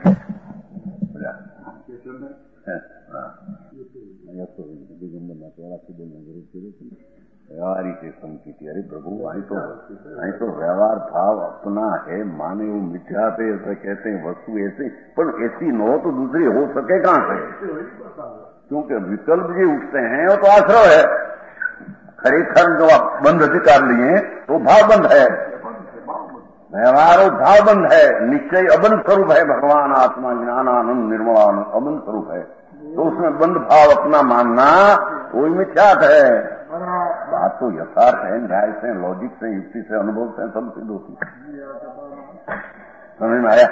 व्यवहारिक संकीर्ण। अरे प्रभु आई तो व्यवहार भाव अपना है, माने वो मिथ्या पे ऐसा कहते हैं, वस्तु ऐसे, पर ऐसी न हो तो दूसरी हो सके कहां से? क्योंकि विकल्प जी उठते हैं वो तो आश्रय है। खरेखर जो आप बंध अधिकार लिए तो भावबंध है, व्यवहार भावबंध है, निश्चय अबंध स्वरूप है। भगवान आत्मा ज्ञानानंद निर्मलानंद अबंध स्वरूप है, तो उसमें बंध भाव अपना मानना वही मिथ्यात है। बात तो यथार्थ है, न्याय से, लॉजिक से, युक्ति से, अनुभव से सब सिद्ध होती है। समझ में आया?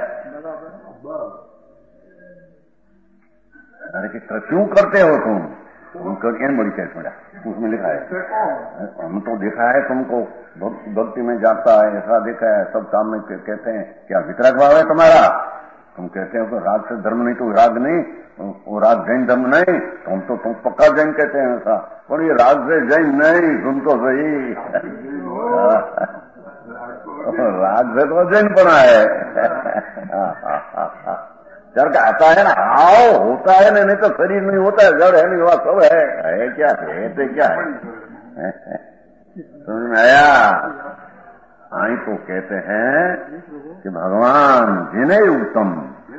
अरे कि क्यों करते हो तुम? बड़ी कैसे मिला उसमें लिखा है। हम तो देखा है तुमको भक्ति में जाता है, ऐसा देखा है, सब काम में कहते हैं क्या वितरक भाव है तुम्हारा? तुम कहते हो तो राग से धर्म नहीं, तो राग नहीं, वो राग जैन धर्म नहीं, तुम पक्का जैन कहते हैं ऐसा। और ये राग से जैन नहीं, सुन तो सही, राग से तो जैन बना है। जड़ का आता है ना, आओ होता है ना, नहीं तो शरीर नहीं होता है, जड़ है नहीं हुआ, सब है क्या है, क्या है? समझ में आया? आई तो कहते हैं कि भगवान जिन्हें उत्तम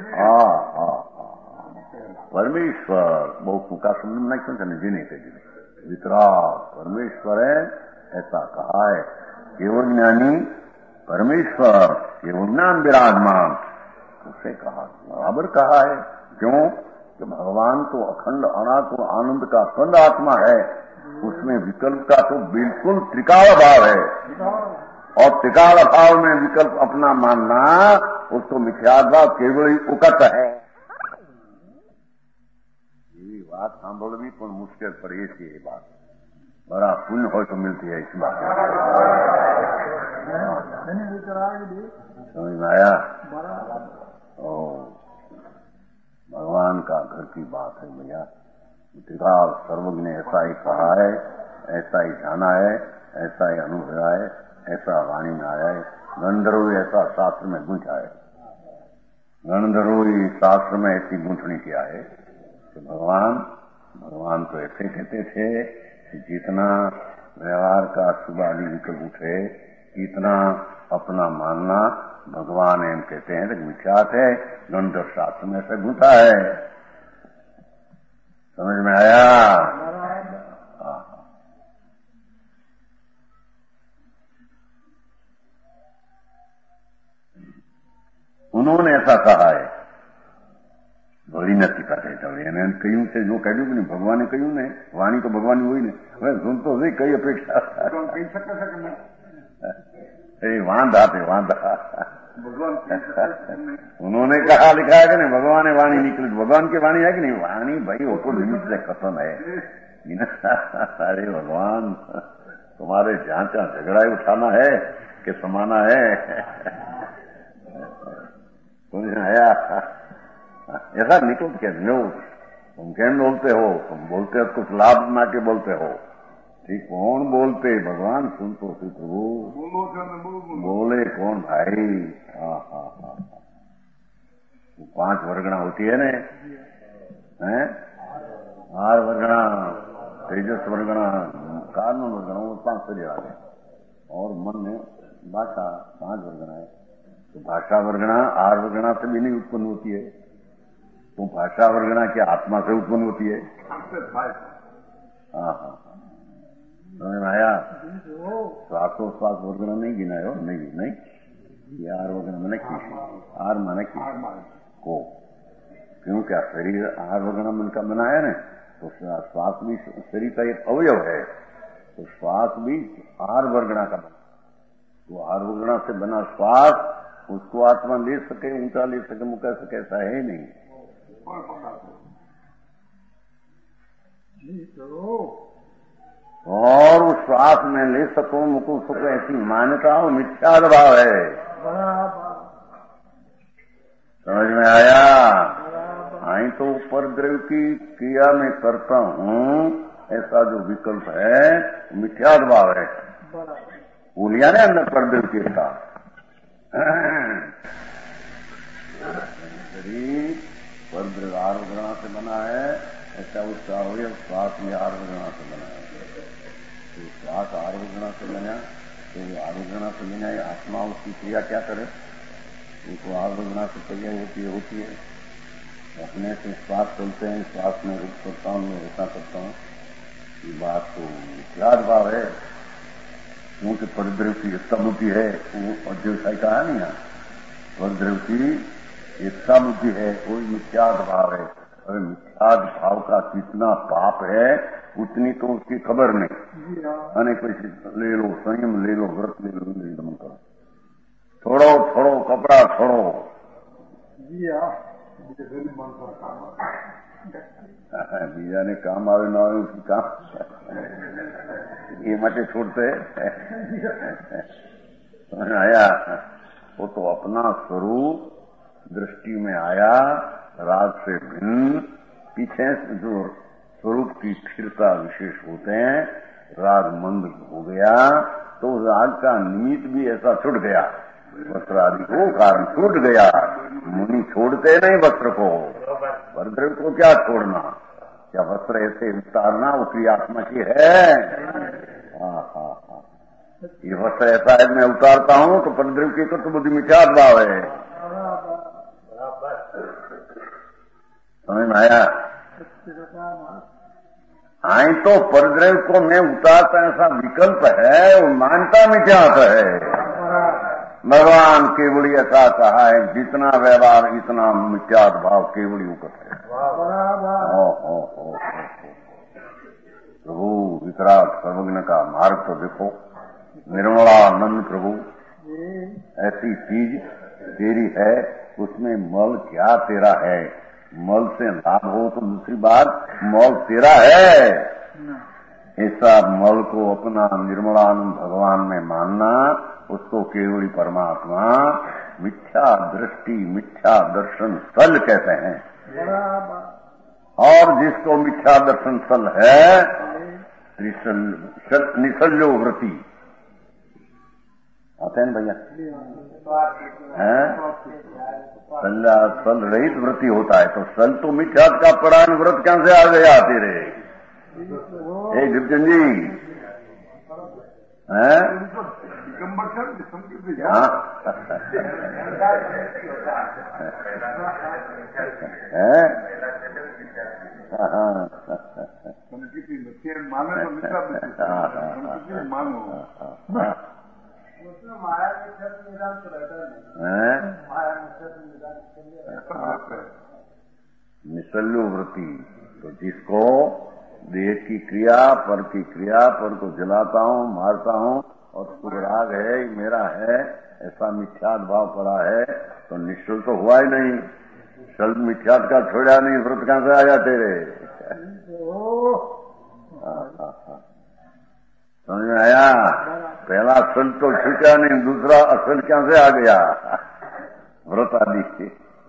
परमेश्वर, बहुत का शब्द नहीं क्यों करने, जिन्हें के जिन्हें वितराग परमेश्वर है ऐसा कहा है। केवल ज्ञानी परमेश्वर, केवल ज्ञान विराजमान, उसे कहा बराबर कहा है। क्यों कि भगवान तो अखंड अनात्म आनंद का अखंड आत्मा है, उसमें विकल्प का तो बिल्कुल त्रिकाल भाव है, और त्रिकाल भाव में विकल्प अपना मानना उसको मिथ्याभाव केवल ही उकत है। ये बात सांभल भी पण मुश्किल पड़े थी। ये बात बड़ा पुण्य हो तो मिलती है इस बात। समझ में आया? भगवान का घर की बात है भैया। त्रिकाल सर्वज्ञ ने ऐसा ही कहा है, ऐसा ही जाना है, ऐसा ही अनुभव है, ऐसा वाणी में आया है। गंधर्व ऐसा शास्त्र में गूंथा है, गंधर्व शास्त्र में ऐसी गूंथनी किया है कि भगवान तो ऐसे कहते थे कि जितना व्यवहार का शुभादि विकल्प उठे इतना अपना मानना भगवान एम कहते हैं, लेकिन मिथ्यात है। गंधर्व शास्त्र में ऐसे गूंथा है। समझ में आया? उन्होंने ऐसा कहा है, बड़ी नती का कहीं से जो कह नहीं, भगवान ने कहीं नहीं, वाणी तो भगवान हुई नहीं। मैं सुन तो सही कई अपेक्षा वांधा थे, वांधा उन्होंने कहा, लिखा है कि नहीं, भगवान ने वाणी निकली, भगवान की वाणी है कि नहीं? वाणी भाई ओपो निमित्त से खत्म है। अरे भगवान तुम्हारे जहां जहां झगड़ा उठाना है कि समाना है। समझ आया? ऐसा निकल के लो, तुम कैन बोलते हो, तुम बोलते हो कुछ लाभ ना के बोलते हो, ठीक? कौन बोलते? भगवान सुन तो प्रभु बोले कौन भाई? हाँ 5 वर्गणा होती है ना, हैं? 8 वर्गणा, तेजस वर्गणा, कारण वर्गणा, वो 5 शरीर आ गए, और मन में भाषा 5 वर्गणा है। तो भाषा वर्गणा 8 वर्गणा से भी नहीं उत्पन्न होती है, तो भाषा वर्गणा क्या आत्मा से उत्पन्न होती है? हाँ समझ में आया? श्वासोश्वास वर्गणा नहीं गिनाए हो, नहीं ये 8 वर्गणा मैंने की, 8 माने की को, क्यों क्या शरीर 8 वर्गणा मन का बनाया ना, तो श्वास भी शरीर का एक अवयव है, तो श्वास भी आहार वर्गणा का बना, तो आहार वर्गणा से बना श्वास उसको आत्मा ले सके, ऊंचा ले सके, मुका सके, ऐसा है नहीं। और उस श्वास में ले सको, मुको सको, ऐसी मान्यता हो, मिथ्या भाव है। समझ में आया? आई तो उपद्रव की क्रिया में करता हूँ, ऐसा जो विकल्प है मिथ्या भाव है। बोल लिया ना अंदर परद्रव की का शरीर परद्रव आरोग्रणा से बना है, ऐसा उसका हो या श्वास में आरोग्रणा से बना है। तो श्वास आरोग्रणा से बना, तो आरोग्रणा से बना आत्मा उसकी क्रिया क्या करे? उनको आरोग्रणा से क्रिया होती है। अपने से श्वास चलते हैं, श्वास में रुक सकता हूँ, मैं ऐसा करता हूँ, ये बात तो मिथ्या भाव है। क्योंकि परद्रव की एकता बुद्धि है, वो अध्यवसाय का है नहीं, परद्रव की एकता बुद्धि है, कोई मिथ्या भाव है। अरे मिथ्या भाव का कितना पाप है उतनी तो उसकी खबर नहीं। अनेक ले लो, संयम ले लो, व्रत ले लो, दमन करो, छोड़ो कपड़ा छोड़ो, बीजा ने काम आवे ना आवे उसकी काम ये मटे छोड़ते समझ आया? वो तो अपना स्वरूप दृष्टि में आया, राग से भिन्न। पीछे जो स्वरूप की स्थिरता विशेष होते हैं, राग मंद हो गया तो राग का निमित्त भी ऐसा छूट गया, वस्त्र आदि को कारण छूट गया। मुनि छोड़ते नहीं वस्त्र को, परद्रव को क्या छोड़ना? क्या वस्त्र ऐसे उतारना वो क्रियात्मा की है? हाँ, ये वस्त्र ऐसा है मैं उतारता हूँ तो परद्रव की तो बुद्धि मिथ्या भाव है। समझ में आया? आई तो परद्रव को मैं उतारता ऐसा विकल्प है, वो मानता मिथ्यात है। भगवान केवली ऐसा कहा है, जितना व्यवहार इतना मिथ्यात भाव केवली उकत है। प्रभु वितराग सर्वज्ञ का मार्ग तो देखो, निर्मलानंद प्रभु ऐसी चीज तेरी है, उसमें मल क्या तेरा है? मल से लाभ हो तो दूसरी बात, मल तेरा है। ऐसा मल को अपना निर्मलानंद भगवान में मानना, उसको केवली परमात्मा मिथ्या दृष्टि, मिथ्या दर्शन सल कहते हैं। और जिसको मिथ्या दर्शन सल है, निसल्यो वृत्ति आते हैं भैया, सल रहित वृत्ति होता है। तो सल तो मिथ्या का परायण व्रत कहां से आ गया तेरे? गुप्तन जी निसल्लु वृत्ति, तो जिसको देह की क्रिया, पर की क्रिया, पर को जलाता हूँ, मारता हूँ और सुराग है मेरा है, ऐसा मिथ्यात भाव पड़ा है, तो निश्चल तो हुआ ही नहीं। शल मिथ्यात का छोड़ा नहीं, व्रत कहां से आया तेरे? समझ में आया? पहला असल तो छूटा नहीं, दूसरा असल क्या से आ गया? व्रत आदि के।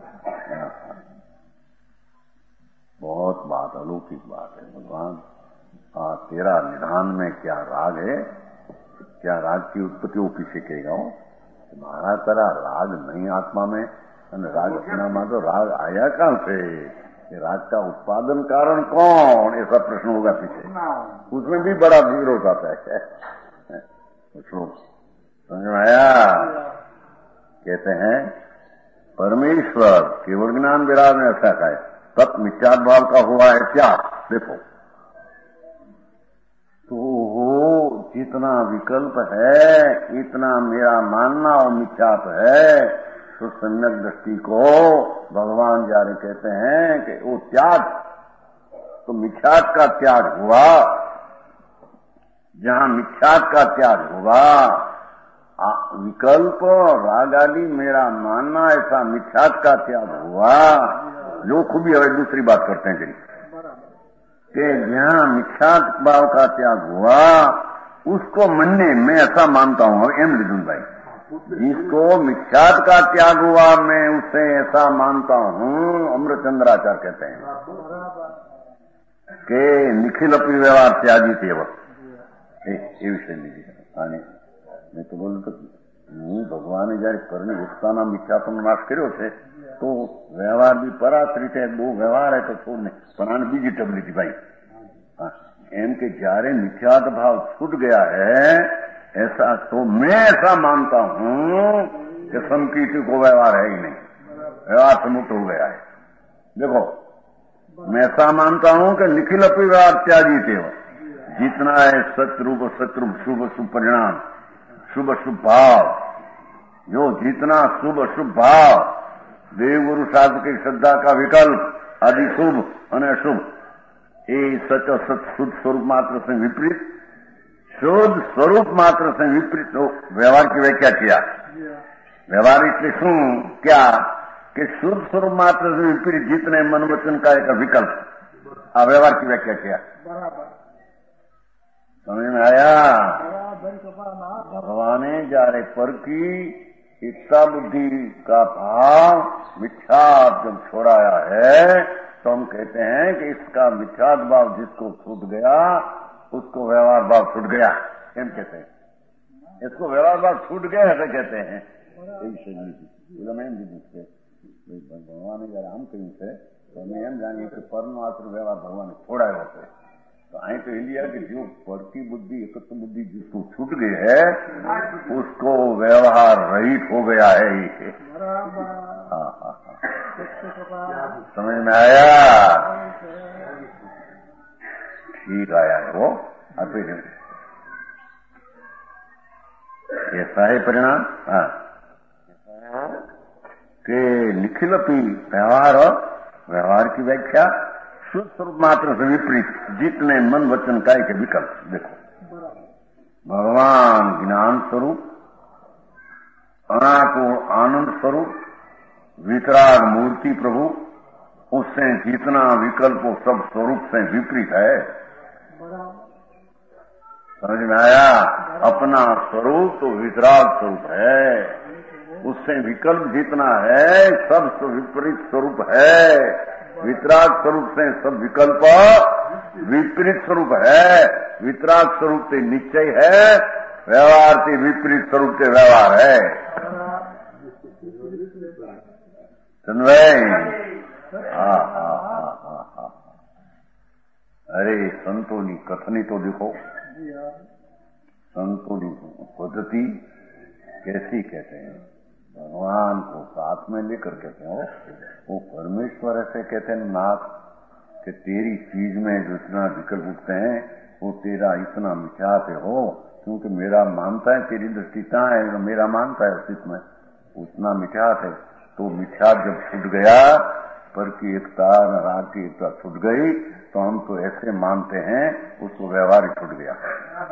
बहुत बात, अलौकिक बात है भगवान। तेरा निधान में क्या राग है, क्या राग की उत्पत्ति वो पीछे कहेगा? तुम्हारा तेरा राग नहीं आत्मा में, राग सुना मान तो राग आया कहां से? राग का उत्पादन कारण कौन? ऐसा प्रश्न होगा पीछे, उसमें भी बड़ा विरोध आता है। समझ में आया? कहते हैं परमेश्वर केवल ज्ञान विराग में ऐसा है, तत् मिथ्यात भाव का हुआ है क्या? देखो तो जितना विकल्प है, इतना मेरा मानना और मिथ्यात है, तो सम्यक दृष्टि को भगवान जारे कहते हैं कि वो त्याग, तो मिथ्यात का त्याग हुआ, जहां मिथ्यात का त्याग होगा, विकल्प राग आदि मेरा मानना ऐसा मिथ्यात का त्याग हुआ, जो खूबी है दूसरी बात करते हैं करीब कि जहां मिथ्यात भाव का त्याग हुआ उसको मनने मैं ऐसा मानता हूं। एम लिदुन भाई, जिसको मिथ्यात का त्याग हुआ मैं उसे ऐसा मानता हूं, अमृतचंद्राचार्य कहते हैं कि निखिल अपनी व्यवहार त्यागी थे वक्त એ વિષય લીધી અને મેં તો બોલું તો હું ભગવાને જયારે કર્ણ એકતાના મિથ્યાત્વનો નાશ કર્યો છે તો વ્યવહાર બી પરાશ્રિત है, दो व्यवहार है तो छोड़ नहीं, પણ આને બીજી ટબ લીધી ભાઈ એમ કે જયારે मिथ्यात भाव छूट गया है ऐसा तो मैं ऐसा मानता हूं कि समकीर्ति को व्यवहार है ही नहीं, व्यवहार से मुक्त हो गया है। देखो मैं ऐसा मानता हूं कि निखिल अपनी व्यवहार त्यागी थे, जितना है सतरूप शुभ शुभ परिणाम, शुभ शुभ भाव, जो जितना शुभ शुभ भाव देव गुरु शास्त्र की श्रद्धा का विकल्प आदि शुभ और अशुभ, ये सच और सत शुद्ध स्वरूप मात्र से विपरीत, शुद्ध स्वरूप मात्र से विपरीत तो व्यवहार की व्याख्या किया। व्यवहार इसलिए शू क्या कि शुद्ध स्वरूप मात्र से विपरीत जितने मन वचन का एक विकल्प, व्यवहार की व्याख्या किया। समझ में आया? भगवान ने जारे पर की एकता बुद्धि का भाव मिथ्यात जब छोड़ाया है तो हम कहते हैं कि इसका मिथ्यात भाव जिसको छूट गया उसको व्यवहार भाव छूट गया, एम कहते हैं। इसको व्यवहार भाव छूट गया ऐसे कहते हैं। भगवान ने जरा हम कहीं से तो हमें एम जानिए कि परमात्र व्यवहार भगवान ने छोड़ाया होता है। तो आई तो इंडिया की जो पड़ती बुद्धि एकत्व बुद्धि जिसको छूट गई है उसको व्यवहार रहित हो गया है ही। समझ में आया? ठीक आया है वो। ऐसा है परिणाम कि निखिलपी व्यवहार और व्यवहार की व्याख्या शुद्ध स्वरूप मात्र से विपरीत जितने मन वचन काय के विकल्प। देखो भगवान ज्ञान स्वरूप, अनाकुल आनंद स्वरूप, वितराग मूर्ति प्रभु, उससे जितना विकल्प सब स्वरूप से विपरीत है। समझ में आया? अपना स्वरूप तो वितराग स्वरूप है, उससे विकल्प जितना है सब विपरीत स्वरूप है। वितराग स्वरूप से सब विकल्प विपरीत स्वरूप है। वितराग स्वरूप से निश्चय है, व्यवहार से विपरीत स्वरूप से व्यवहार है। सुन भाई? अरे संतों की कथनी तो देखो, संतों की पद्धति कैसी कहते हैं, भगवान को साथ में लेकर कहते हैं वो परमेश्वर ऐसे कहते हैं नाथ कि तेरी चीज में जो इतना विकल्प उठते हैं वो तेरा इतना मिथ्यात हो, क्योंकि मेरा मानता है तेरी दृष्टि कहाँ है, मेरा मानता है अस्तित्व में उतना मिथ्यात है। तो मिथ्यात जब छूट गया, पर की एकता राग की एकता छूट गई तो हम तो ऐसे मानते हैं उसको व्यवहार ही छूट गया।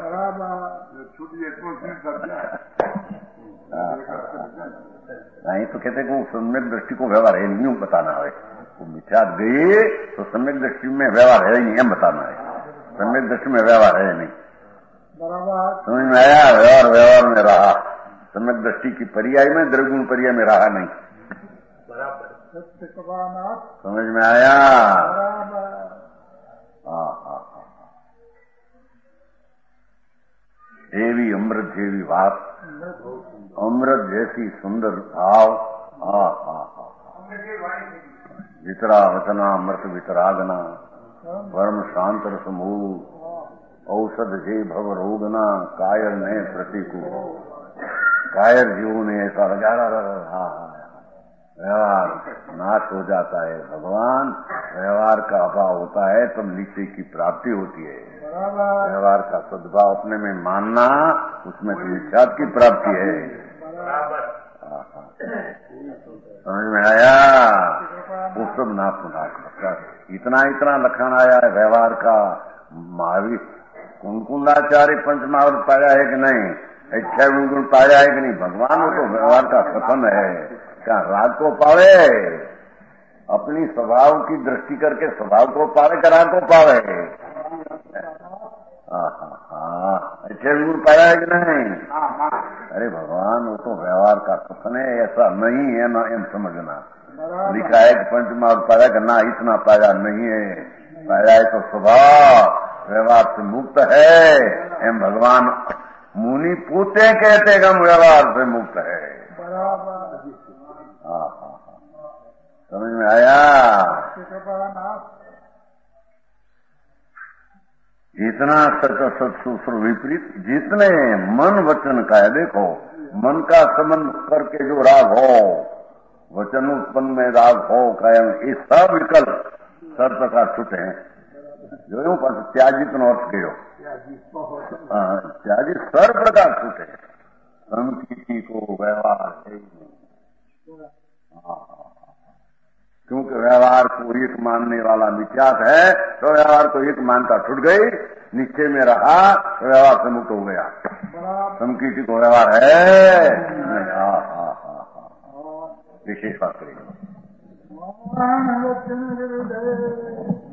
नहीं तो कहते कि वो सम्यक दृष्टि को व्यवहार है नहीं बताना है, वो मिथ्यात गई तो सम्यक दृष्टि में व्यवहार है नहीं एम बताना है, सम्यक दृष्टि में व्यवहार है नहीं। समझ में आया? व्यवहार में रहा, सम्यक दृष्टि की पर्याय में द्रव्यगुण पर्याय में रहा नहीं। समझ में आया? देवी अमृत जेवी बात, अमृत जैसी सुंदर भाव। वितरा वचना अमृत वितरागना, परम शांत समूह, औषध जे भव रोगना, कायर ने प्रतिकू, कायर जीवों ने ऐसा व्यवहार नाश हो जाता है। भगवान व्यवहार का अभाव होता है तब निश्चय की प्राप्ति होती है। व्यवहार का सद्भाव अपने में मानना, उसमें तो निश्चात की प्राप्ति है। समझ में आया? वो सब नाथ इतना इतना लक्षण आया है व्यवहार का। महावीर कुंकुंडाचार्य पंचमहाभूत पाया है कि नहीं, इच्छा गुण पाया है कि नहीं। भगवान को व्यवहार का कथन है, क्या राग को पावे, अपनी स्वभाव की दृष्टि करके स्वभाव को पावे, क्या राग को पावे। इच्छा गुण पाया है कि नहीं। अरे भगवान वो तो व्यवहार का कथन है, ऐसा नहीं है ना एम समझना। लिखा है कि पंचमहाभूत पाया करना, इतना पाया नहीं है, पाया है तो स्वभाव व्यवहार से मुक्त है। एम भगवान मुनि पूते कहते कि हम व्यवहार से मुक्त है। समझ में आया। इतना सच सत्सुर विपरीत जितने मन वचन का है, देखो मन का संबंध करके जो राग हो, वचन उत्पन्न में राग हो, कायम ये सब विकल्प सब प्रकार छूटे हैं। जो यूं पर त्याजित नो अर्थ गयो, त्याजित सर्व प्रकार छूटे, संस्कृति को व्यवहार है ही नहीं। क्योंकि व्यवहार को एक मानने वाला मिथ्यात है, तो व्यवहार को एक मानता छूट गई, निश्चय में रहा तो व्यवहार से मुक्त हो गया। संस्कृति को व्यवहार है विशेष बात करेगा।